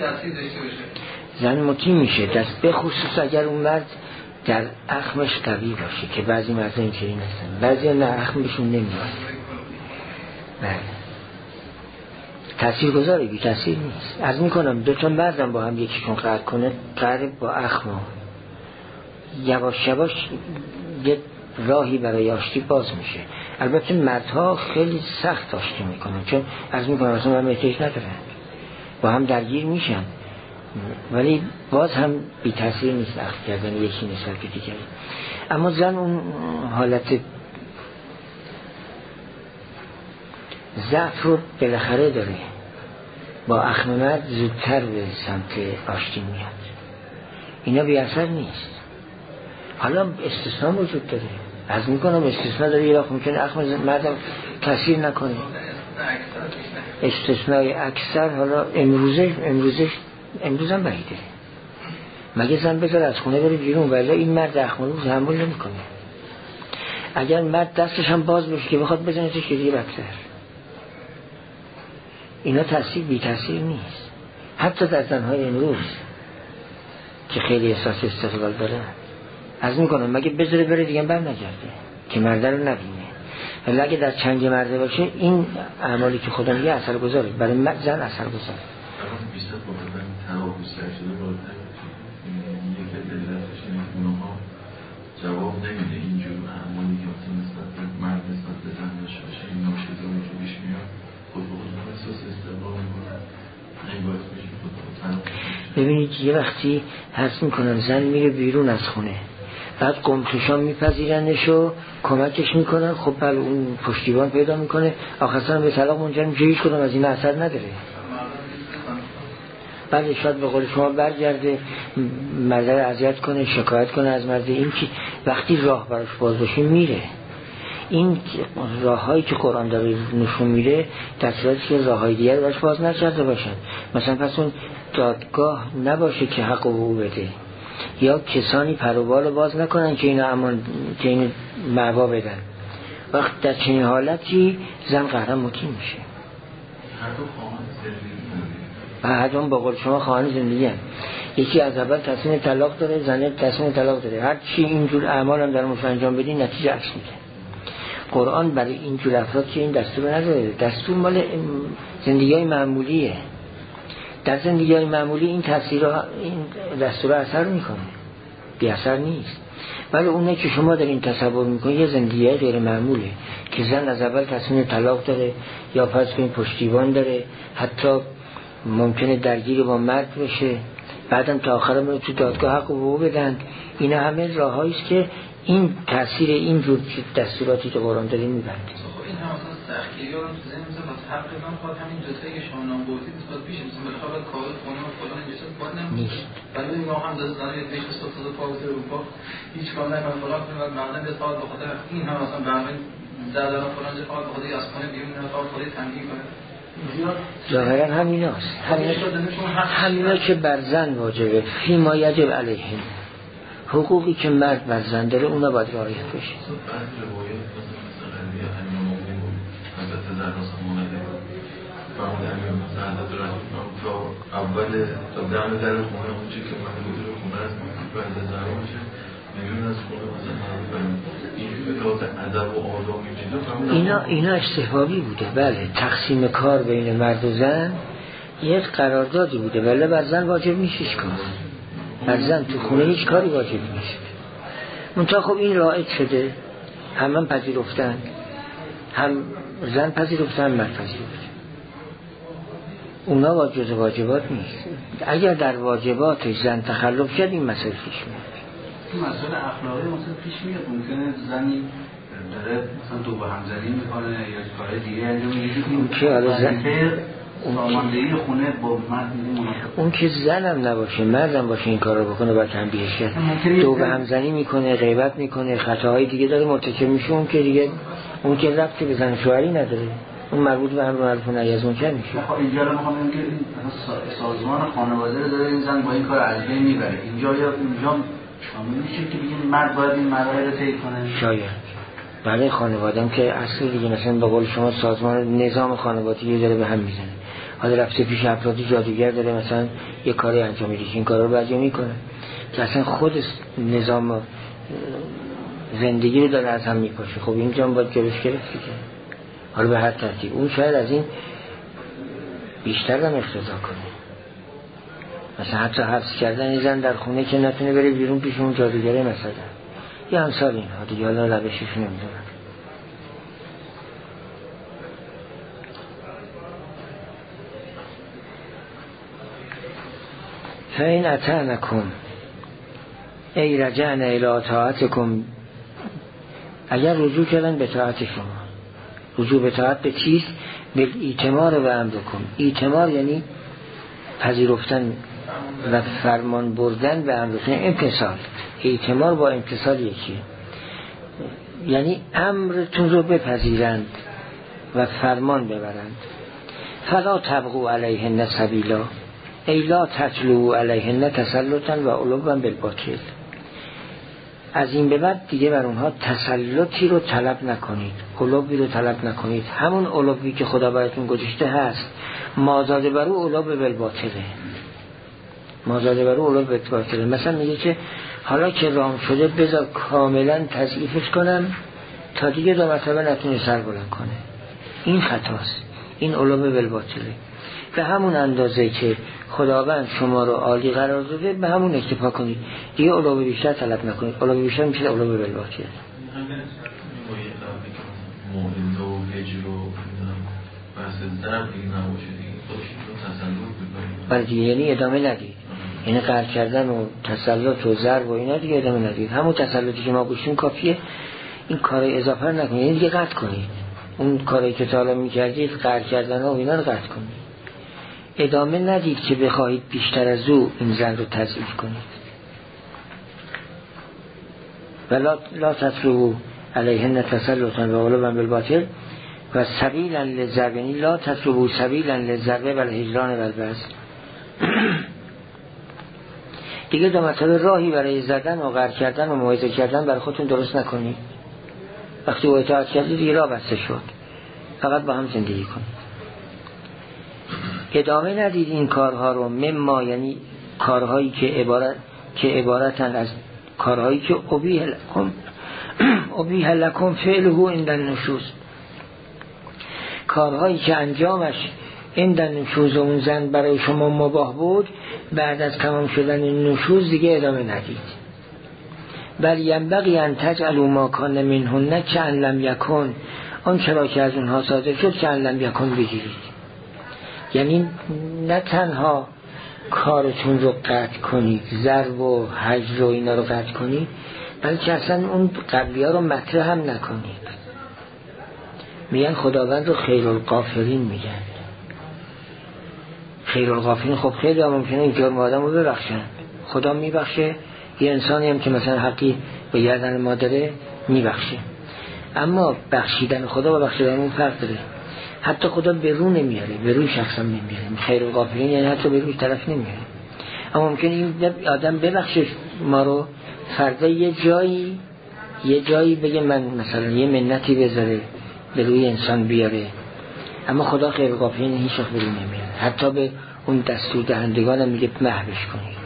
زن مطیع میشه، دست به خصوص اگر اون مرد در اخمش قوی باشه، که بعضی مردم اینجوری هستن، بعضی نه اخم بهشون نمیاد. بله تأثیر گذاره، بی تأثیر نیست. عرض میکنم دو تا مردم با هم یکیشون قهر کنه، قهر با اخم یواش یواش یه راهی برای آشتی باز میشه. البته مردها خیلی سخت آشتی میکنن، چون عرض میکنم اصلا هم احتیاج ندارن، با هم درگیر میشن، ولی باز هم بی تأثیر نیست اخم کردن یکی نسبت به دیگری. اما زن اون حالت ضعف رو بالاخره داره، با اخم مرد زودتر به سمت آشتی میاد، اینا بی اثر نیست. حالا استثناء وجود داره، از میکنم استثناء داره، یه وقت ممکنه اخم مردم تأثیر نکنه. استثناء اکثر حالا امروز هم بعیده. مگه زن بذاره از خونه بره بیرون، ولی این مرد اخم رو تحمل نمیکنه. اگر مرد دستش هم باز بشه که بخواد بزنه که دیگه بدتر. اینا تأثیر بی تأثیر نیست. حتی در زنهای امروز که خیلی احساس استقلال داره، از میکنم مگه بذاره بره دیگه بر نگرده که مرده رو نبینه. ولی اگه در چنگ مرده باشه، این اعمالی که خدا میگه اثر گذاره، برای زن اثر گذاره. بیشتر با بدن تناقض شده بالاتر یک دلتش اینه که اونها جواب نمیده اینجور اعمالی که مثلا نسبت به مرد نسبت به زن داشته باشه، این ناشده اونجور پیش میاد، خود به خود احساس استقلال میکنن، این باعث میشه خود به خود تناقض. ببینید یه وقتی حس میکنن زن میره بیرون از خونه، بعد قمخشان میپذیرنش و کمکش میکنن، خب بله اون پشتیبان پیدا میکنه، آخرسان به طلاق منجر میشه، هیچ کدوم از این اثر نداره. بله شاید به قول شما برگرده مرد رو اذیت کنه، شکایت کنه از مرد. این که وقتی راه براش باز بشه میره. این راههایی که قرآن داره نشون میره در صورتی که راههای دیگر براش باز نکرده باشن. مثلا پس اون دادگاه نباشه که حق او بده، یا کسانی پروبال باز نکنن که اینو امان که اینو معوا بدن. وقت در چنین حالتی زن قهرم مطیع میشه. هر دو با قول شما خواهان زندگی هم. یکی از اول تصمیم طلاق داره، زنه تصمیم طلاق داره. هر چی اینجور اعمال هم در مش انجام بدی نتیجه عکس میده. قرآن برای اینجور افراد که این دستور نداره. دستور مال زندگی‌های معمولیه. در زندگی‌های معمولی این تاثیرها، این دستور اثر میکنه، بی اثر نیست. ولی اونه که شما در این تصور میکنید یه زندگی غیر معموله که زن از اول تصمیم طلاق داره، یا پس که این پشتیبان داره، حتی ممکنه درگیر با مرد بشه، بعدم تا آخر رو تو دادگاه حق و بدن. اینا همه راه‌هایی است که این تاثیر این جور دستوراتی که قرآن داره میبنده. این هم اصلا تحقیری رو تو ذهن مثلا واسه حق من خواهد همین دوتایی که شما نام بردید مثلا پیش مثلا بخواد کار خونه و فلان اینجا باید نمیشه. ولی این ما هم دادن یه پیش استاد پاوت اروپا هیچ کار نکنه فلان کنه و مردم به سال بخاطر این هم اصلا برنامه زدن فلان جا فقط بخاطر از خونه بیرون نمیاد خود تنظیم کنه. ظاهرا همیناست. همینا که بر زن واجبه، فیما یجب علیهم، حقوقی که مرد بر زن داره اونا باید رعایت بشه. اول تا دم در خونه اونجا که من بودم خونه از بعد زمان میشه میون از خونه مثلا این لحاظ ادب و آداب اینا استحبابی بوده. بله تقسیم کار بین مرد و زن یک قراردادی بوده، ولی بر زن واجب نیست کار. بر زن تو خونه هیچ کاری واجب نیست. منتها خب این رعایت شده، هم پذیرفتن، هم زن پذیرفتن هم مرد پذیرفتن. اونا جز واجبات نیست. اگر در واجبات زن تخلف شد این مسئله پیش میاد. این مسئله اخلاقی مثلا پیش میاد، ممکنه زنی داره مثلا تو با همزنی میکنه یا کار دیگه انجام میده که حالا زن ساماندهی خونه با مرد اون که زنم نباشه مردم باشه این کار رو بکنه باید تنبیهش کرد. تو به همزنی میکنه، غیبت میکنه، خطاهای دیگه داره مرتکب میشه، اون که دیگه اون که ربطی به زن شوهری نداره، اون مربوط به امر معروف و نهی از منکر میشه. خب اینجا رو میخوام بگم که سازمان خانواده رو داره این زن با این کار از بین میبره. اینجا یا اونجا شامل میشه که بگیم مرد باید این مراحل رو طی کنه. شاید برای خانواده‌ام که اصل دیگه مثلا به قول شما سازمان نظام خانوادگی داره به هم میزنه. حالا رفته پیش افرادی جادوگر داره مثلا یه کاری انجام میده، این کارا رو بعضی میکنه که اصلا خود نظام زندگی رو داره از هم میپاشه. خب اینجا هم باید جلوش گرفت دیگه. حالا به هر ترتیب اون شاید از این بیشتر هم اقتضا کنه. مثلا حتی حبس کردن یه زن در خونه که نتونه بره بیرون پیش اون جادوگره مثلا یا امثال اینها دیگه، حالا روشش نمیدونم. فین اطعنکم ای رجعن الی طاعتکم، اگر رجوع کردن به طاعت شما. رجوع به طاعت به چیست؟ به ایتمار و امرکم. ایتمار یعنی پذیرفتن و فرمان بردن به امرکم، امتصال. ایتمار با امتصال یکیه، یعنی امرتون رو بپذیرند و فرمان ببرند. فلا تبغوا علیهن سبیلا ای لا تتلو علیهن تسلطا و علوا بالباطل. از این به بعد دیگه بر اونها تسلطی رو طلب نکنید، علوی رو طلب نکنید. همون علوی که خدا براتون گذاشته هست، مازاده بر او علو بالباطله، مازاده بر او علو بالباطله. مثلا میگه که حالا که رام شده بذار کاملا تضعیفش کنم تا دیگه دو مرتبه نتونه سر بلند کنه. این خطاست، این علو بالباطله. به همون اندازه که خداوند شما رو عالی قرار داده به همون اکتفا کنید، دیگه علو بیشتر طلب نکنید. علو بیشتر میشه علو بالباطل. موعظه و هجر و بحث ضرب دیگه نباشه دیگه، خودشون رو تسلط بکنید. بله دیگه، یعنی ادامه ندید. یعنی قهر کردن و تسلط و ضرب و اینا دیگه ادامه ندید. همون تسلطی که ما گوشیم کافیه، این کارای اضافه نکنید. یعنی دیگه قطع کنید. اون کاری که تا حالا می‌کردید، قهر کردن و اینا رو قطع کنید. ادامه ندید که بخواهید بیشتر از او این زن رو تضعیف کنید. و لا تطلبوا علیهن تسلطا و علوا بالباطل و سبیلا للضرب، یعنی لا تطلبوا سبیلا للضرب و الهجران و البذل. دیگه دو مرتبه راهی برای زدن و قهر کردن و موعظه کردن برای خودتون درست نکنید. وقتی اطاعت کردید دیگه راه بسته شد، فقط با هم زندگی کنید. ادامه ندید این کارها رو. مما یعنی کارهایی که عبارتن از کارهایی که ابیح لکم فعله عند النشوز، کارهایی که انجامش عند النشوز اون زن برای شما مباح بود، بعد از تمام شدن نشوز دیگه ادامه ندید. بل ینبغی ان تجعلوا ما کان منهن کأن لم یکن، آن چرا که از اونها صادر شد کأن لم یکن بگیرید. یعنی نه تنها کارتون رو قطع کنید، ضرب و هجر و اینا رو قطع کنید، بلکه اصلا اون قبلی ها رو مطرح هم نکنید. میگن خداوند رو خیرالغافرین میگن. خیرالغافرین خب خیلی هم ممکنه این جرم آدم رو ببخشن، خدا میبخشه. یه انسانی هم که مثلا حقی به گردن ما داره میبخشه، اما بخشیدن خدا و بخشیدن اون فرق داره. حتی خدا به رو نمیاره، به روی شخص هم نمیاره. خیرالغافرین یعنی حتی به روی طرف نمیاره. اما ممکنه این آدم ببخشه ما رو، فردا یه جایی بگه من مثلا یه منتی بذاره به روی انسان بیاره، اما خدا خیرالغافرین هیچ وقت به روی نمیاره. حتی به اون دستور دهندگان هم میگه محوش کنید.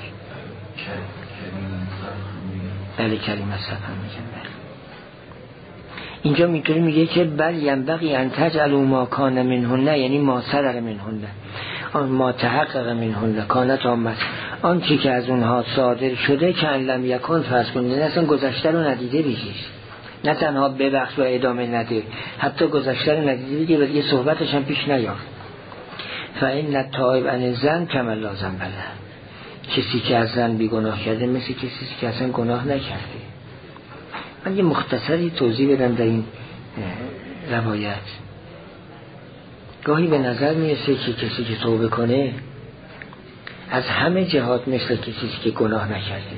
بله کریم الصفا میگن. اینجا میتونی میگه که بل ینبغی ان تجعلوا ما کان منهن، یعنی ما صدر منهن، آن ما تحقق منهن کانت آمد، آن چی که از اونها صادر شده که ان لم یکن فرض کنید. اصلا گذشته رو ندیده بگیر، نه تنها ببخش و ادامه نده، حتی گذشته رو ندیده بگیر و دیگه صحبتش هم پیش نیار. فإن التائب عن الذنب کمن لا ذنب له، کسی که از زن بیگناه کرده مثل کسی که اصلا گناه نکرده. من یه مختصری توضیح بدم در این روایت. گاهی به نظر میرسه که کسی که توبه کنه از همه جهات مثل کسی که گناه نکرده،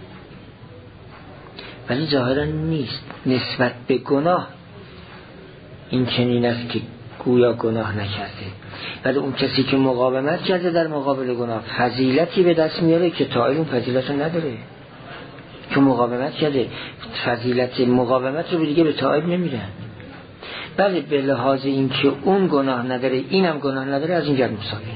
ولی ظاهرا نیست. نسبت به گناه این چنین است که گویا گناه نکرده، ولی اون کسی که مقاومت کرده در مقابل گناه فضیلتی به دست میاره که تائب اون فضیلت رو نداره. که مقاومت کرده، فضیلت مقاومت رو دیگه به تائب نمیدن. بله به لحاظ این که اون گناه نداره اینم گناه نداره، از اینجا مساویه.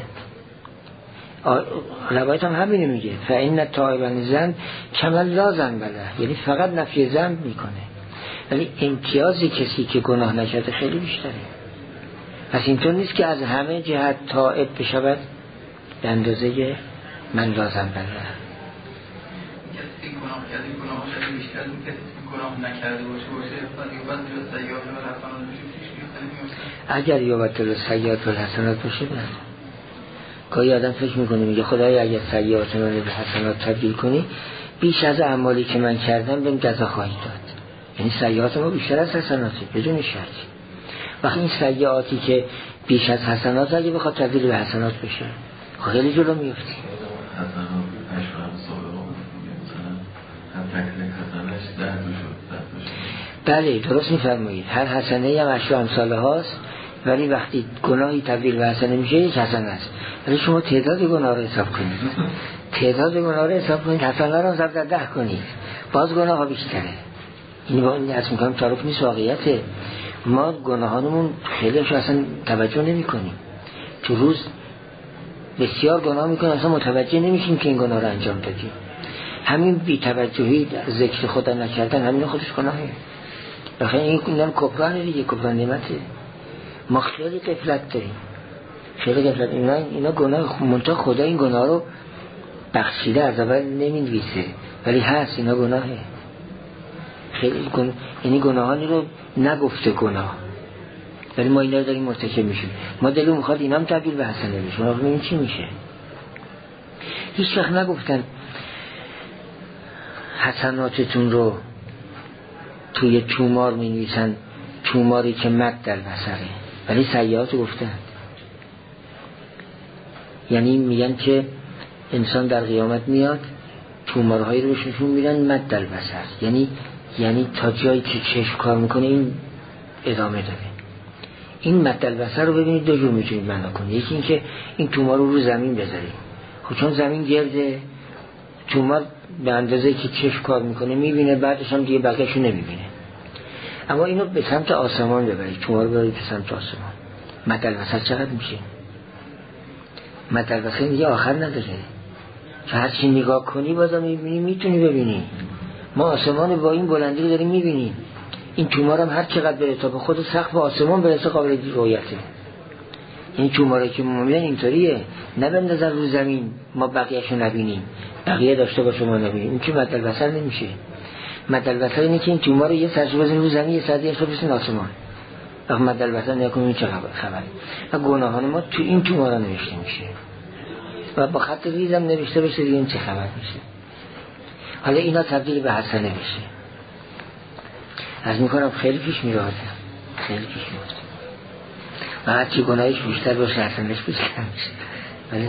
روایت هم همینه میگه فإن التائب عن الذنب کمن لا ذنب له، یعنی فقط نفی ذنب میکنه، ولی امتیاز کسی که گناه نکرده خیلی بیشتره. پس اینطور نیست که از همه جهت تائب بشود به اندازه من لازم بله. کسی گناه کرده گناهش از بیشتر اون کسی گناه نکرده باشه یوبد جز سیئات و حسنات باشه. اگر یوبد سیئات و حسنات باشه نه. گاهی آدم فکر میکنه میگه خدای اگر سیئات من به حسنات تبدیل کنی بیش از اعمالی که من کردم بهم جزا خواهی داد. یعنی سیئات ما بیشتر از حسناته بدون شک. وقتی این سیئاتی که بیش از حسنات اگه بخواد تبدیل به حسنات بشه خیلی جلو میفتی. حسنات اشرف سابقا مثلا هر تکلیف حسنش 10 شد. بله درست میفرمایید. هر حسنه هم اشرف امثاله هاست، ولی وقتی گناهی تبدیل به حسنه میشه یک حسنه است. ولی شما تعداد گناه رو حساب کنید، تعداد گناه رو حساب کنید، حسنه رو حساب در 10 کنید، باز گناه ها بیشتره. این با این اصلا میگم تعارف نیست، واقعیته. ما گناهانمون خیلیش اصلا توجه نمی کنیم. تو روز بسیار گناه میکنیم اصلا متوجه نمیشیم که این گناه رو انجام دادیم. همین بی توجهی ذکر خدا نکردن همین خودش گناهه. بخاطر این کفرانه دیگه، کفران نعمته. ما خیلی غفلت داریم، خیلی غفلت. اینا گناه منتها خدا این گناه رو بخشیده، از اول نمی‌نویسه ولی هست. اینا گناهه خیلی یعنی گناهانی رو نگفته گناه، ولی ما اینا رو داریم مرتکب میشیم. ما دلو میخواد اینا هم تبدیل به حسنه بشه. ما ببینیم چی میشه. هیچ وقت نگفتن حسناتتون رو توی تومار مینویسن، توماری که مد در بصره، ولی سیئات رو گفتن. یعنی میگن که انسان در قیامت میاد تومارهایی رو بهشون میدن مد در بصر، یعنی تا جایی که چشم کار میکنه این ادامه داره. این مد در بصر رو ببینید دو جور میتونید معنا کنید. یکی این که این تومار رو زمین بذارید، خب چون زمین گرده تومار به اندازه که چشم کار میکنه میبینه، بعدش هم دیگه بقیه‌شو نمیبینه. اما اینو به سمت آسمان ببرید، تومار رو ببرید به سمت آسمان، مد در بصر چقدر میشه؟ مد در بصر دیگه آخر نداره، که هر چی نگاه کنی بازم میبینی، میتونی ببینی. ما آسمان با این بلندی رو داریم میبینیم. این تومار هم هر چقدر بره تا به خود سقف آسمان برسه قابل رؤیته. این توماری که ما میبینیم اینطوریه، نه به نظر رو زمین ما بقیه‌شو نبینیم، بقیه داشته باشه ما نبینیم. این که مد البصر نمیشه. مد البصر اینه که این تومار رو یه سرچ بزنیم رو زمین، یه سردی اش برسه آسمان. وقت مد البصر نکنیم چه خبره. و گناهان ما تو این تومارا نوشته میشه و با خط ریزم نوشته بشه دیگه این چه خبر میشه. حالا اینا تبدیل به حسنه بشه. از میکنم خیلی پیش میره آدم، خیلی پیش میره و هرچی گناهش بیشتر باشه حسنش بیشتر میشه. ولی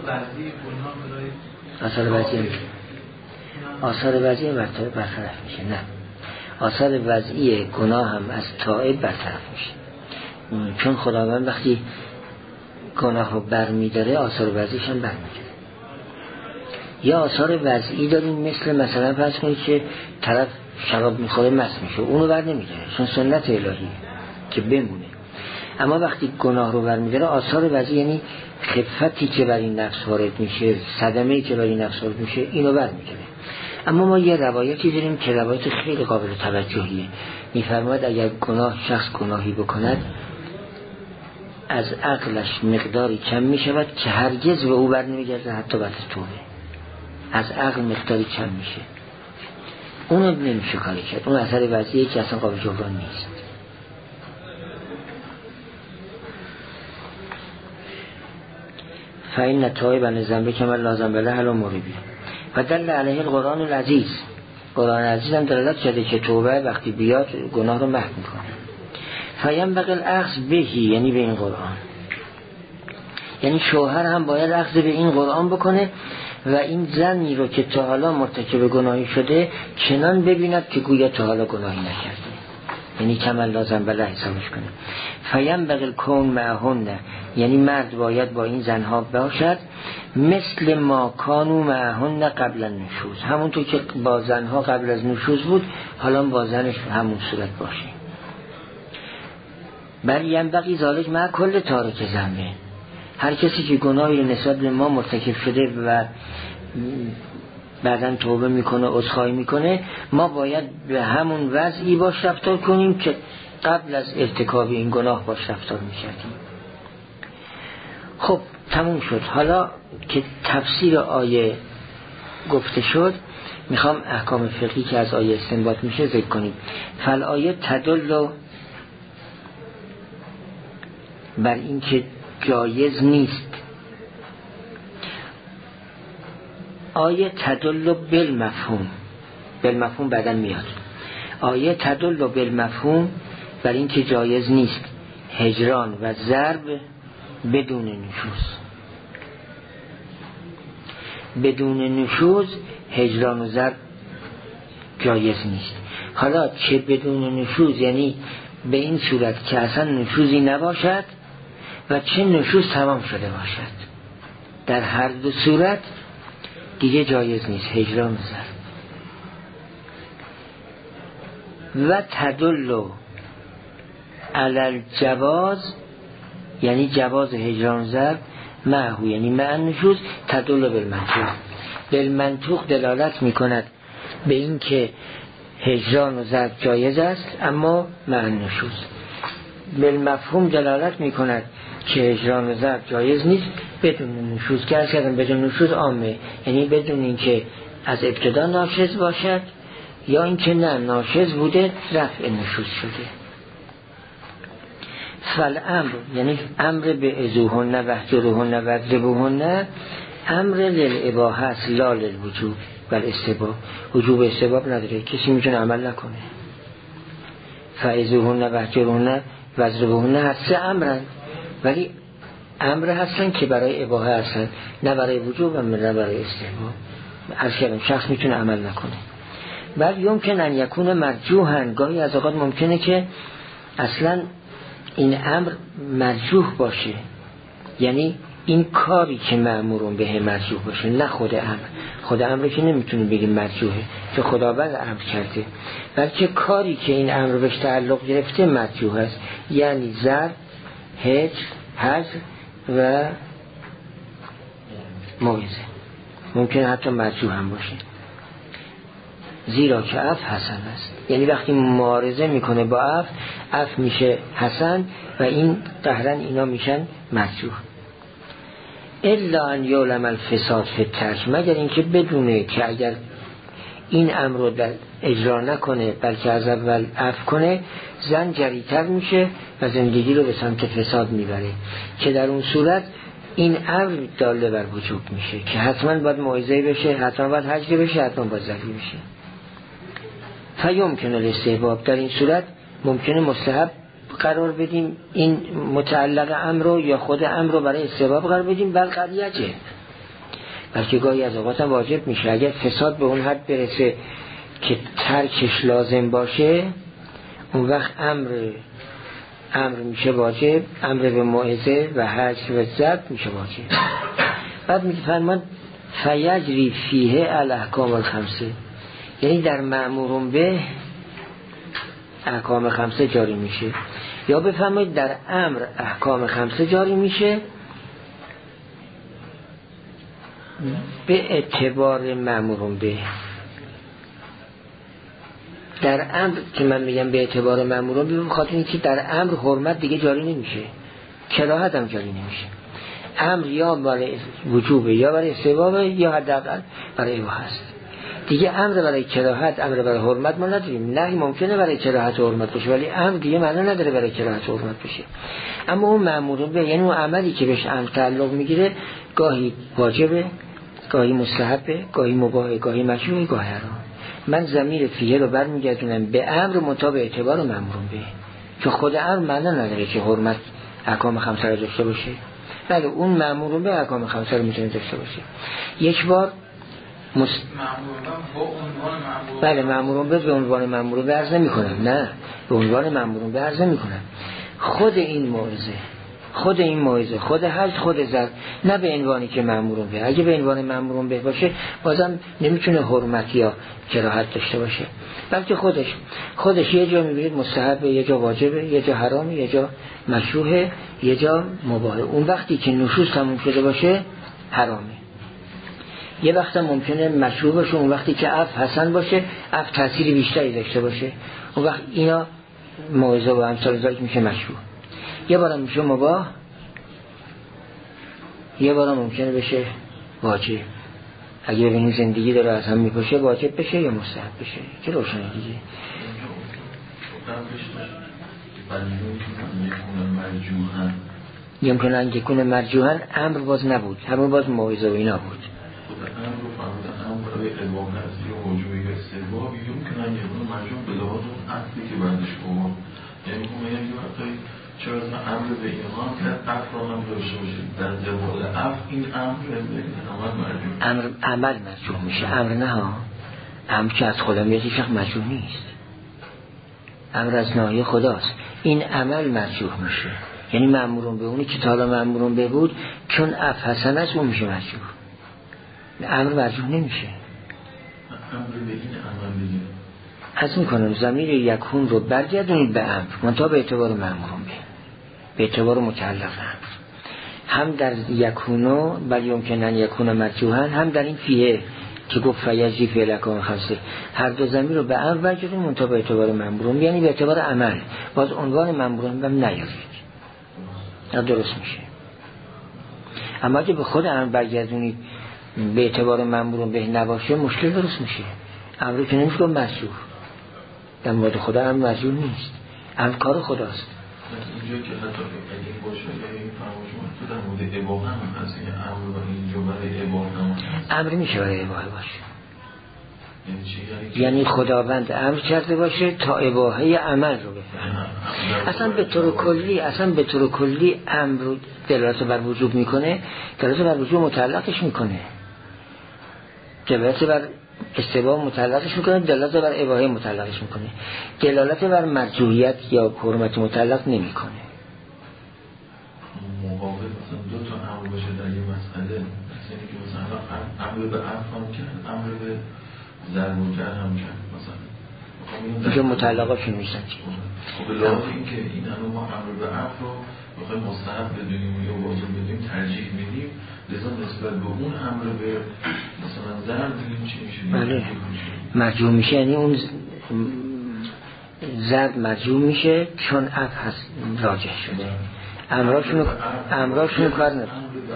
آثار وضعی برطرف میشه. نه، آثار وضعی گناه هم از تائب برطرف میشه، چون خداوند وقتی گناه رو برمیداره آثار وضعیش هم برمیداره. یا آثار وضعی داریم مثلا فرض کنید که طرف شراب میخوره مست میشه، اونو بر نمیداره چون سنت الهی که بمونه. اما وقتی گناه رو برمیداره آثار وضعی یعنی خفتی که بر این نفس وارد میشه، صدمه‌ای که بر این نفس وارد میشه، اینو برمیداره. اما ما یه روایتی داریم که روایت خیلی قابل توجهیه. میفرماید اگر شخص گناهی بکند از عقلش مقداری کم میشود که هرگز به او بر نمیگرده حتی بعد توبه. از عقل مقداری کم میشه، اونو نمیشه کاری کرد. اون اثر وضعیه که اصلا قابل جبران نیست. فإن التائب عن الذنب كمن لا ذنب له حل مربی و دل علیه القرآن العزیز. قرآن عزیز هم دلالت کرده که توبه وقتی بیاد گناه رو محو میکنه. فینبغی الاخذ بهی، یعنی به این قرآن. یعنی شوهر هم باید اخذ به این قرآن بکنه و این زنی رو که تا حالا مرتکب گناهی شده چنان ببیند که گویا تا حالا گناهی نکرده، یعنی کمال لازم بله حسابش کنه. فینبغی الکون معهن، یعنی مرد باید با این زنها باشد مثل ما کانوا معهن قبل النشوز، همونطور که با زنها قبل از نشوز بود حالا با زنش همون صورت باشه. بل ینبغی ذالک مع کل تارک ذنبه، هر کسی که گناهی نسبت به ما مرتکب شده و بعداً توبه میکنه، عذرخواهی میکنه، ما باید به همون وضعی باش رفتار کنیم قبل از ارتکاب این گناه باش رفتار میکردیم. خب تموم شد. حالا که تفسیر آیه گفته شد میخوام احکام فقهی که از آیه استنباط میشه ذکر کنیم. فالآیه تدل بر این که جایز نیست. آیه تدل بالمفهوم، بالمفهوم بعداً میاد. آیه تدل بالمفهوم بر این که جایز نیست هجران و ضرب بدون نشوز. بدون نشوز هجران و ضرب جایز نیست. حالا چه بدون نشوز، یعنی به این صورت که اصلا نشوزی نباشد و چه نشوز تمام شده باشد، در هر دو صورت دیگه جایز نیست هجران و ضرب. و تدل علی الجواز، یعنی جواز هجران و ضرب معه، یعنی مع نشوز. تدل بالمنطوق، بالمنطوق دلالت میکند به این که هجران و ضرب جایز است اما مع نشوز. بالمفهوم دلالت میکند که هجران و ضرب جایز نیست بدون نشوز. که کردن بدون نشوز عامه، یعنی بدون اینکه از ابتدا ناشز باشد یا اینکه نه ناشز بوده رفع نشوز شده. فالامر یعنی امر به ازوهن و اهجروهن و اضربوهن امر للاباحه است لا للوجوب و الاستحباب. وجوب استحباب نداره، کسی میتونه عمل نکنه. فازوهن و اهجروهن و اضربوهن هر سه امرن، ولی امر هستن که برای اباحه هستن، نه برای وجوب و نه برای استحباب. عرض کردم شخص میتونه عمل نکنه. بعد یمکن ان یکون مرجوحن، گاهی از اوقات ممکنه که اصلا این امر مرجوح باشه، یعنی این کاری که مأمورون به مرجوح باشه، نه خود امر. خود امر که نمیتونیم بگیم مرجوحه که خداوند امر کرده، بلکه کاری که این امر بهش تعلق گرفته مرجوح است، یعنی ضرب، هجر، حجر و موعظه. ممکنه حتی مرجوح هم باشه، زیرا که عفو حسن است. یعنی وقتی معارضه میکنه با عفو میشه حسن و این قهرن اینا میشن مرجوح. الا ان یعلم الفساد فی الترک، مگر اینکه بدونه که اگر این امر رو در اجرا نکنه بلکه از اول عفو کنه زن جریتر میشه و زندگی رو به سمت فساد میبره، که در اون صورت این امر داله بر وجوب میشه که حتما باید موعظه بشه، حتما باید حجر بشه، حتما باید ضربی بشه. فیمکن الاستحباب، در این صورت ممکنه مستحب قرار بدیم این متعلق امر رو یا خود امر رو برای استحباب قرار بدیم، بل قریجه، بلکه گاهی از اوقات هم واجب میشه. اگر فساد به اون حد برسه که ترکش لازم باشه اون وقت امر میشه واجب، امر به موعظه و حجر و ضرب میشه واجب. بعد میگه فرمان فیجری فیه الاحکام الخمسه، یعنی در مأمورون به احکام خمسه جاری میشه، یا بفرمایید در امر احکام خمسه جاری میشه به اعتبار مأمورون به. در امر که من میگم به اعتبار مأمورون به، بخاطر اینکه در امر حرمت دیگه جاری نمیشه، کراهت هم جاری نمیشه. امر یا برای وجوبه یا برای استحباب یا حداقل برای اباحه است. دیگه امر برای کراهت، امر برای حرمت ما نداریم. نهی ممکنه برای کراهت و حرمت باشه ولی امر دیگه معنی نداره برای کراهت و حرمت باشه. اما اون مأمور به، یعنی اون عملی که بهش امر تعلق میگیره، گاهی واجبه، گاهی مستحبه، گاهی مباحه، گاهی مشروعه، گاهی حرام. من ضمیر فیه رو برمیگردونم به امر مطابق اعتبار مأمور به، که خود امر معنی نداره که حرمت احکام خمسه رو داشته باشه، بله اون مأمور به احکام خمسه رو میتونه داشته باشه. یک بار بله مأمورون به عنوان مأمورون به عرض نمی‌کنن، نه به عنوان مأمورون به عرض نمی‌کنن. خود این موعظه، خود حج، خود ضرب، نه به عنوانی که مأمورون به. اگه به عنوان مأمورون به باشه بازم نمیتونه حرمت یا کراهت داشته باشه، بلکه خودش یه جا میبینید مستحبه، یه جا واجبه، یه جا حرامه، یه جا مشروعه، یه جا مباحه. اون وقتی که نشوز تموم شده باشه حرامه. یه وقت ممکنه مشروع باشه، اون وقتی که عفو حسن باشه، عفو تأثیر بیشتری داشته باشه، اون وقت اینا موعظه و امثال ذلک میشه مشروع. یه بارم میشه مباح، یه بارم ممکنه بشه واجب. اگه ببینیم زندگی داره از هم میپاشه واجب بشه یا مستحب بشه که روشنه دیگه. یمکن ان یکون مرجوحاً امر باز نبود، همون باز موعظه و اینا بود. چرا امر به ایمان که افرا هم داشته باشید در جوال اف این امر عمل مرجوح میشه، امر نه ها. امر که از خدا میاد هیچ وقت مرجوح نیست، امر از ناحیه خداست. این عمل مرجوح میشه، یعنی مأمورون به اونی که تا حالا مأمورون به بود چون اف حسن است اون میشه مرجوح. امر مرجوح نمیشه. امر به این عمل بگیم از میکنم ضمیر یکون رو برگردونید به امر، منتها به اعتبار مأمورون به اعتبار متعلق امر. هم در یکونو بل یمکن ان یکون مرجوحاً، هم در این فیه که گفت فیجی فعل اکان خاصه، هر دو ضمیر رو به امر برگردونید منتها به اعتبار مأمورون، یعنی به اعتبار عمل. باز عنوان مأمورون هم نیارید، درست میشه. اما اگه به خود امر برگردونید به اعتبار مأمورون به نباشه مشکل درست میشه. امر که نمیشه مرجوح، در مورد خدا امر مرجوح نیست، امر کار خداست. اینجا که حتی اگه باشه این فرمایشون تو در مورد اباحه هم هست، یعنی امر و اینجا برای اباحه هم هست. امر میشه برای اباحه باشه، یعنی خداوند امر کرده باشه تا اباحه عمل رو بفهمه. اصلا به طور کلی امر رو دلالت بر وجوب میکنه، دلالت بر وجوب متعلقش میکنه، دلالت بر استباح متعلقش میکنه، دلالت بر اباحه متعلقش میکنه، دلالت بر مرجوحیت یا حرمت متعلق نمیکنه. مقابل مثلا دو تا امر باشه در یه مسئله، مثلا که مثلا امر به افهم کرد، امر به ضرب و جر هم کرد، مثلا اینجا متعلقاشون میشن چی؟ خب به لحاظ این که این ما امر به افر رو بخوایم مستحب بدونیم یا واجب بدونیم ترجیح میدیم، لذا نسبت به اون امر به مثلا ضرب بدونیم چی میشه؟ بله مرجوع میشه، یعنی اون ضرب مرجوع میشه چون اف هست راجح شده. امراشونو کار نداره.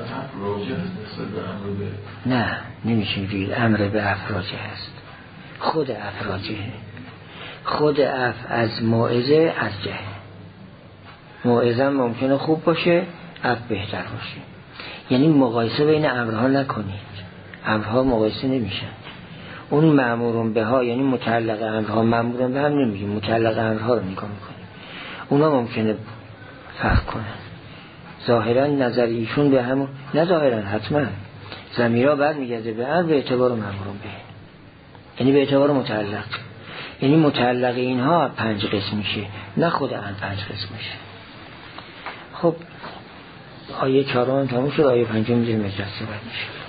نه نمیشه بگید امر به اف راجح است، خود اف راجحه، خود اف از موعظه ارجحه. موعظه ممکنه خوب باشه، اف بهتر باشه. یعنی مقایسه بین امرها نکنید، امرها مقایسه نمیشن. اون مأمورون به ها یعنی متعلق امرها، مأمورون به هم نمیگیم، متعلق امرها رو نگاه میکنیم. اونا ممکنه فرق کنن، ظاهرا نظر ایشون به همون، نه ظاهرا حتما ضمیرها برمیگرده به امر به اعتبار مأمورون به، یعنی به اعتبار متعلق، یعنی متعلق اینها 5 قسم میشه، نه خود امر 5 قسم میشه. خب آیه 4 تموم شد، آیه 5 میشه مجلس بعد میشه.